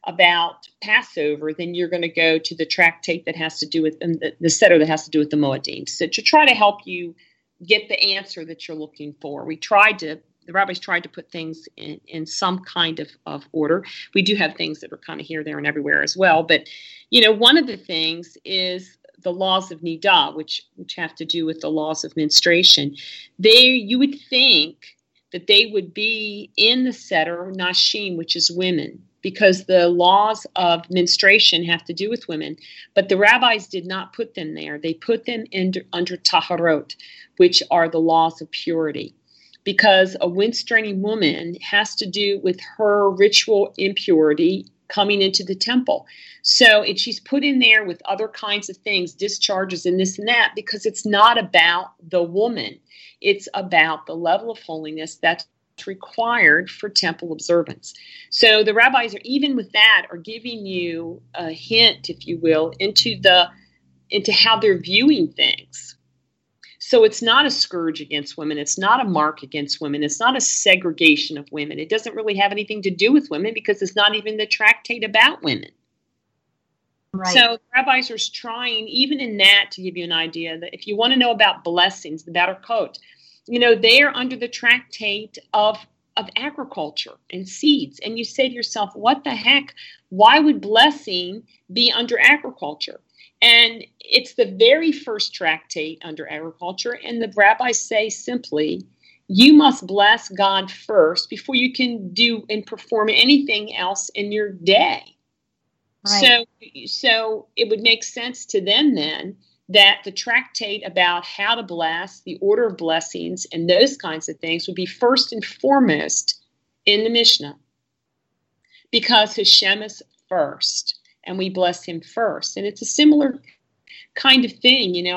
about Passover, then you're going to go to the tractate that has to do with the Seder that has to do with the Moedim. So to try to help you get the answer that you're looking for, the rabbis tried to put things in some kind of order. We do have things that are kind of here, there, and everywhere as well. But, one of the things is the laws of Nidah, which have to do with the laws of menstruation. You would think that they would be in the Seder Nashim, which is women, because the laws of menstruation have to do with women. But the rabbis did not put them there. They put them under Taharot, which are the laws of purity. Because a menstruating woman has to do with her ritual impurity coming into the temple. So she's put in there with other kinds of things, discharges and this and that, because it's not about the woman. It's about the level of holiness that's required for temple observance. So the rabbis even with that are giving you a hint, if you will, into how they're viewing things. So it's not a scourge against women. It's not a mark against women. It's not a segregation of women. It doesn't really have anything to do with women because it's not even the tractate about women. Right. So rabbis are trying, even in that, to give you an idea that if you want to know about blessings, the Barakot, they are under the tractate of agriculture and seeds. And you say to yourself, what the heck? Why would blessing be under agriculture? And it's the very first tractate under agriculture. And the rabbis say simply, you must bless God first before you can do and perform anything else in your day. Right. So it would make sense to them then that the tractate about how to bless, the order of blessings, and those kinds of things would be first and foremost in the Mishnah. Because Hashem is first. And we bless him first. And it's a similar kind of thing. In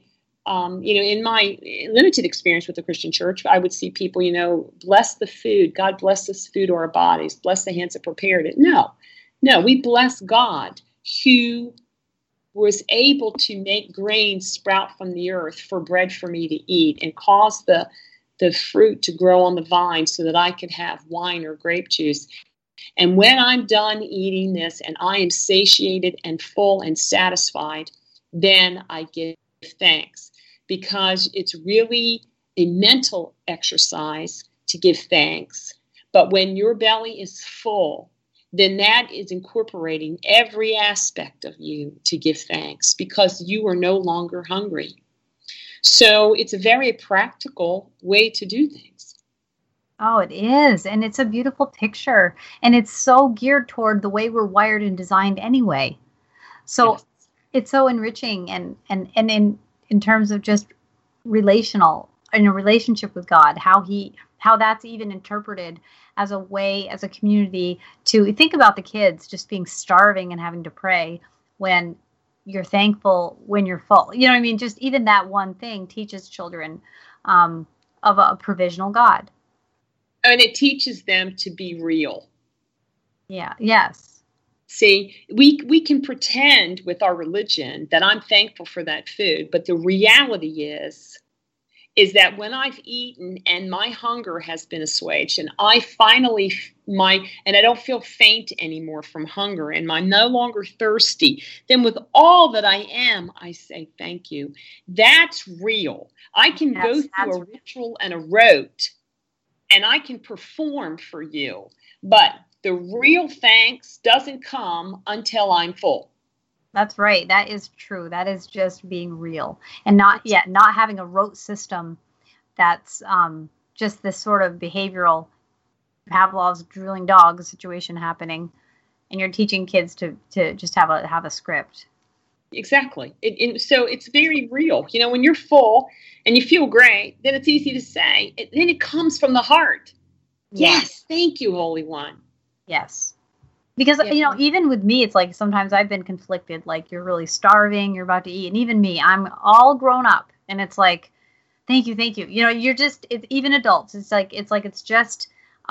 my limited experience with the Christian church, I would see people, bless the food. God bless this food or our bodies. Bless the hands that prepared it. No, we bless God who was able to make grain sprout from the earth for bread for me to eat and cause the fruit to grow on the vine so that I could have wine or grape juice. And when I'm done eating this and I am satiated and full and satisfied, then I give thanks, because it's really a mental exercise to give thanks. But when your belly is full, then that is incorporating every aspect of you to give thanks, because you are no longer hungry. So it's a very practical way to do things. Oh, it is. And it's a beautiful picture. And it's so geared toward the way we're wired and designed anyway. So yes. It's so enriching and in terms of just relational, in a relationship with God, how that's even interpreted as a way, as a community, to think about the kids just being starving and having to pray when you're thankful when you're full. You know what I mean? Just even that one thing teaches children of a provisional God. And it teaches them to be real. Yeah. Yes. See, we can pretend with our religion that I'm thankful for that food, but the reality is that when I've eaten and my hunger has been assuaged and I finally and I don't feel faint anymore from hunger and I'm no longer thirsty, then with all that I am, I say thank you. That's real. I can go through a ritual and a rote, and I can perform for you, but the real thanks doesn't come until I'm full. That's right. That is true. That is just being real, and not having a rote system that's just this sort of behavioral Pavlov's drooling dog situation happening, and you're teaching kids to just have a script. Exactly. So it's very real. When you're full and you feel great, then it's easy to say. Then it comes from the heart. Yes. Thank you, Holy One. Yes. Because, even with me, it's like sometimes I've been conflicted. Like, you're really starving, you're about to eat. And even me, I'm all grown up. And it's like, thank you. You're just, even adults, it's just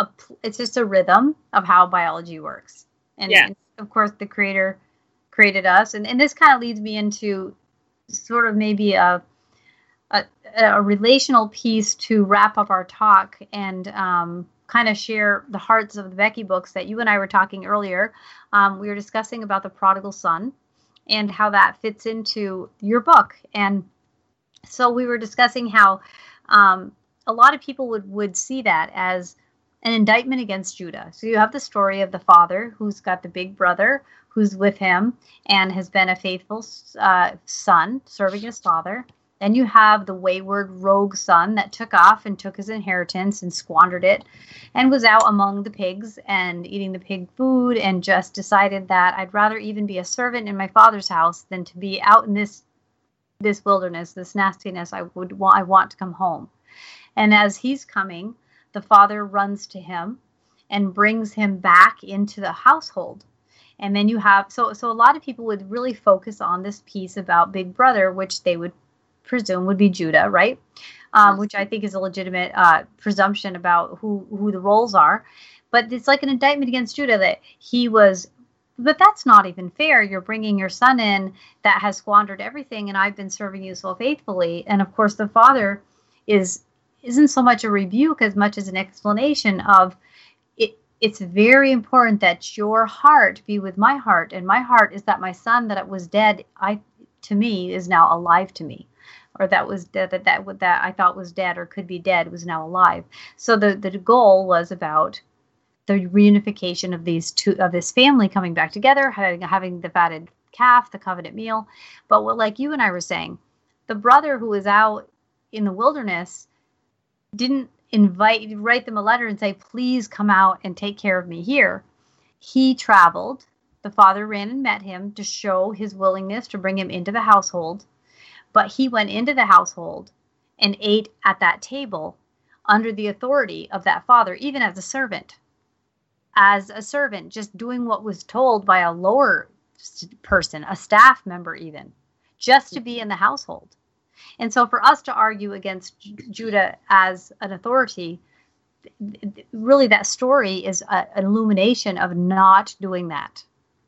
a rhythm of how biology works. And of course, the Creator created us. And this kind of leads me into sort of maybe a relational piece to wrap up our talk. And kind of share the hearts of the Becky books that you and I were talking earlier. We were discussing about the prodigal son and how that fits into your book. And so we were discussing how a lot of people would see that as an indictment against Judah. So you have the story of the father who's got the big brother who's with him and has been a faithful son serving his father. Then you have the wayward rogue son that took off and took his inheritance and squandered it and was out among the pigs and eating the pig food and just decided that I'd rather even be a servant in my father's house than to be out in this wilderness, this nastiness. I want to come home. And as he's coming, the father runs to him and brings him back into the household. And then you have, so a lot of people would really focus on this piece about Big Brother, which they would presume would be Judah, right? Which I think is a legitimate presumption about who the roles are. But it's like an indictment against Judah that he was, but that's not even fair. You're bringing your son in that has squandered everything, and I've been serving you so faithfully. And of course, the father isn't so much a rebuke as much as an explanation of it. It's very important that your heart be with my heart, and my heart is that my son that was dead, to me, is now alive to me, or that was dead, that I thought was dead or could be dead was now alive. So the goal was about the reunification of this family coming back together, having the fatted calf, the covenant meal. But what, like you and I were saying, the brother who was out in the wilderness didn't write them a letter and say, please come out and take care of me here. He traveled. The father ran and met him to show his willingness to bring him into the household. But he went into the household and ate at that table under the authority of that father, even as a servant. As a servant, just doing what was told by a lower person, a staff member even, just to be in the household. And so for us to argue against Judah as an authority, really that story is an illumination of not doing that.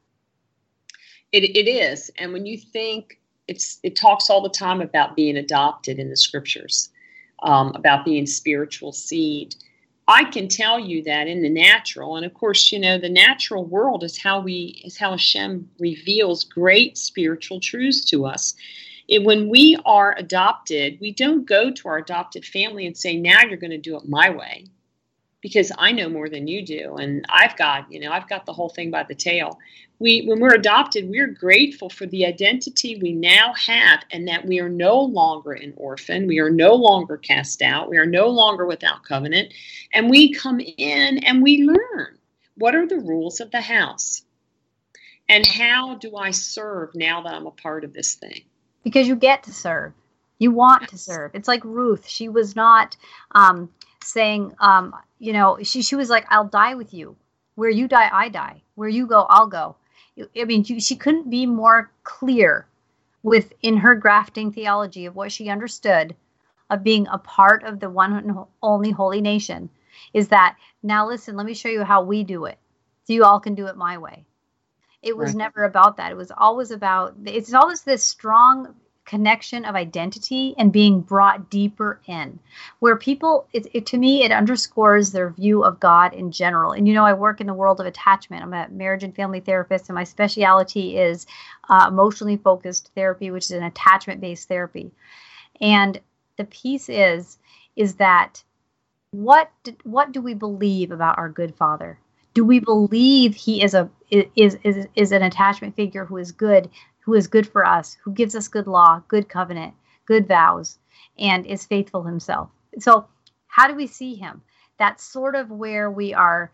It is. And when you think, it talks all the time about being adopted in the scriptures, about being spiritual seed. I can tell you that in the natural, and of course, the natural world is how Hashem reveals great spiritual truths to us. When we are adopted, we don't go to our adopted family and say, now you're going to do it my way, because I know more than you do, and I've got the whole thing by the tail. When we're adopted, we're grateful for the identity we now have, and that we are no longer an orphan, we are no longer cast out, we are no longer without covenant, and we come in and we learn what are the rules of the house, and how do I serve now that I'm a part of this thing. Because you get to serve. You want to serve. It's like Ruth. She was not saying, she was like, I'll die with you. Where you die, I die. Where you go, I'll go. I mean, she couldn't be more clear within her grafting theology of what she understood of being a part of the one and only holy nation, is that, now listen, let me show you how we do it, so you all can do it my way. It was never about that. It was always about, it's always this strong connection of identity and being brought deeper in, where people, to me, it underscores their view of God in general. And, I work in the world of attachment. I'm a marriage and family therapist, and my specialty is emotionally focused therapy, which is an attachment-based therapy. And the piece is that what do we believe about our good Father? Do we believe he is an attachment figure who is good for us, who gives us good law, good covenant, good vows, and is faithful himself? So how do we see him? That's sort of where we are.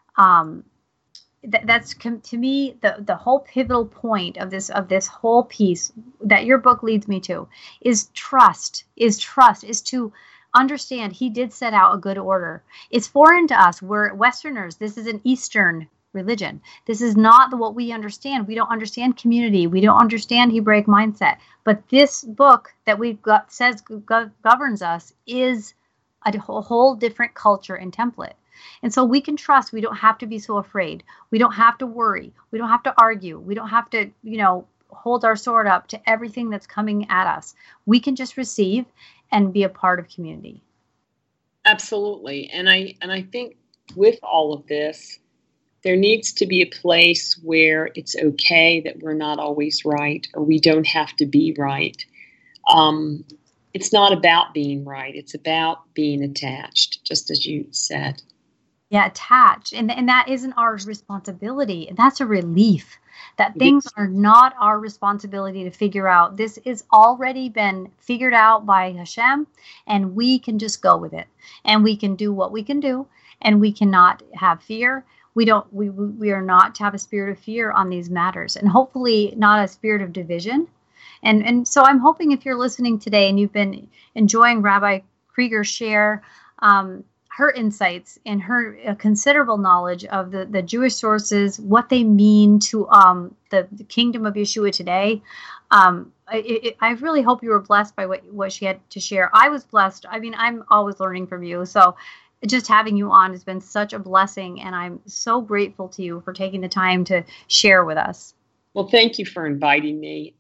That's to me the whole pivotal point of this whole piece that your book leads me to is trust. Is to understand he did set out a good order. It's foreign to us. We're Westerners. This is an Eastern religion. This is not what we understand. We don't understand community. We don't understand Hebraic mindset. But this book that we've got says governs us is a whole different culture and template. And so we can trust. We don't have to be so afraid. We don't have to worry. We don't have to argue. We don't have to, hold our sword up to everything that's coming at us. We can just receive and be a part of community. Absolutely. And I think with all of this, there needs to be a place where it's okay that we're not always right, or we don't have to be right. It's not about being right. It's about being attached, just as you said. Yeah, attached. And that isn't our responsibility. And that's a relief that things are not our responsibility to figure out. This has already been figured out by Hashem, and we can just go with it. And we can do what we can do, and we cannot have fear. We are not to have a spirit of fear on these matters, and hopefully not a spirit of division. And so I'm hoping if you're listening today and you've been enjoying Rabbi Krieger's share, her insights and her considerable knowledge of the Jewish sources, what they mean to the kingdom of Yeshua today. I really hope you were blessed by what she had to share. I was blessed. I mean, I'm always learning from you. So just having you on has been such a blessing, and I'm so grateful to you for taking the time to share with us. Well, thank you for inviting me.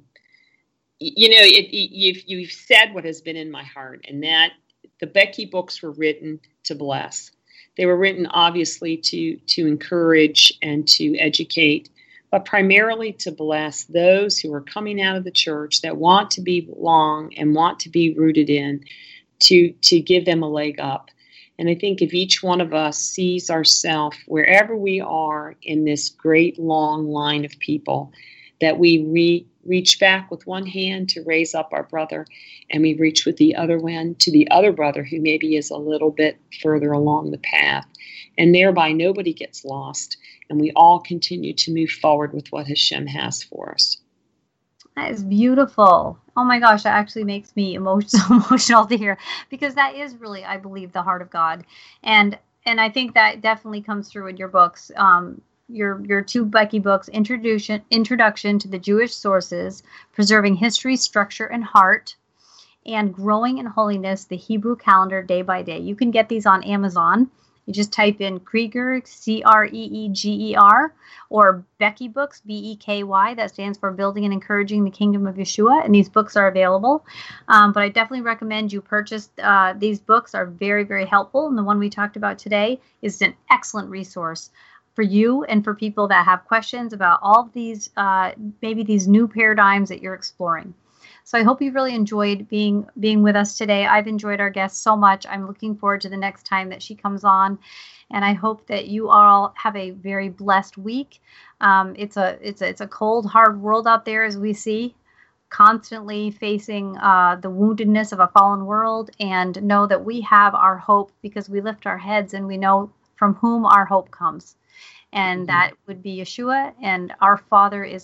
You've said what has been in my heart, and that the Becky books were written to bless. They were written, obviously, to encourage and to educate, but primarily to bless those who are coming out of the church that want to belong and want to be rooted in, to give them a leg up. And I think if each one of us sees ourselves wherever we are in this great long line of people, that we reach back with one hand to raise up our brother, and we reach with the other one to the other brother who maybe is a little bit further along the path. And thereby nobody gets lost, and we all continue to move forward with what Hashem has for us. That is beautiful. Oh my gosh, that actually makes me emotional to hear, because that is really, I believe, the heart of God. And I think that definitely comes through in your books. Your two Becky books, Introduction to the Jewish Sources, Preserving History, Structure, and Heart, and Growing in Holiness, the Hebrew Calendar Day by Day. You can get these on Amazon. You just type in Krieger, Creeger, or Becky Books, Beky. That stands for Building and Encouraging the Kingdom of Yeshua. And these books are available. But I definitely recommend you purchase these books. Are very, very helpful. And the one we talked about today is an excellent resource for you and for people that have questions about all of these, maybe these new paradigms that you're exploring. So I hope you really enjoyed being with us today. I've enjoyed our guest so much. I'm looking forward to the next time that she comes on, and I hope that you all have a very blessed week. It's a cold, hard world out there, as we see, constantly facing the woundedness of a fallen world, and know that we have our hope because we lift our heads and we know from whom our hope comes, and that would be Yeshua, and our Father is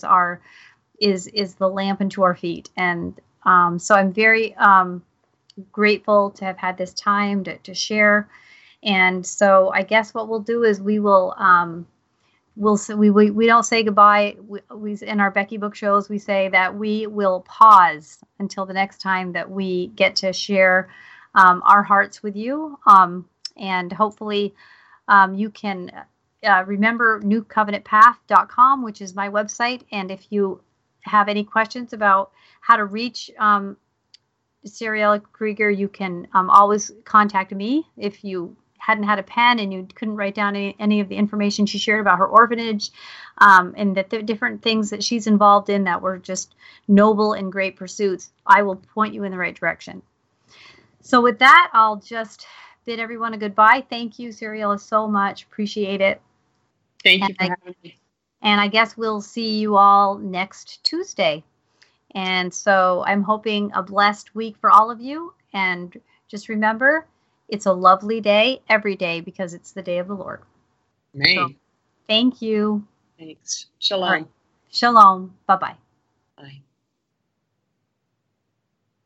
the lamp unto our feet. And so I'm very grateful to have had this time to share. And so I guess what we'll do is we will we don't say goodbye. We in our Becky Book shows, we say that we will pause until the next time that we get to share our hearts with you. And hopefully you can remember newcovenantpath.com, which is my website. And if you have any questions about how to reach Sariella Krieger, you can always contact me. If you hadn't had a pen and you couldn't write down any of the information she shared about her orphanage, and the different things that she's involved in that were just noble and great pursuits, I will point you in the right direction. So with that, I'll just bid everyone a goodbye. Thank you, Sariella, so much. Appreciate it. Thank you for having me. And I guess we'll see you all next Tuesday. And so I'm hoping a blessed week for all of you. And just remember, it's a lovely day every day because it's the day of the Lord. Amen. So, thank you. Thanks. Shalom. Right. Shalom. Bye-bye.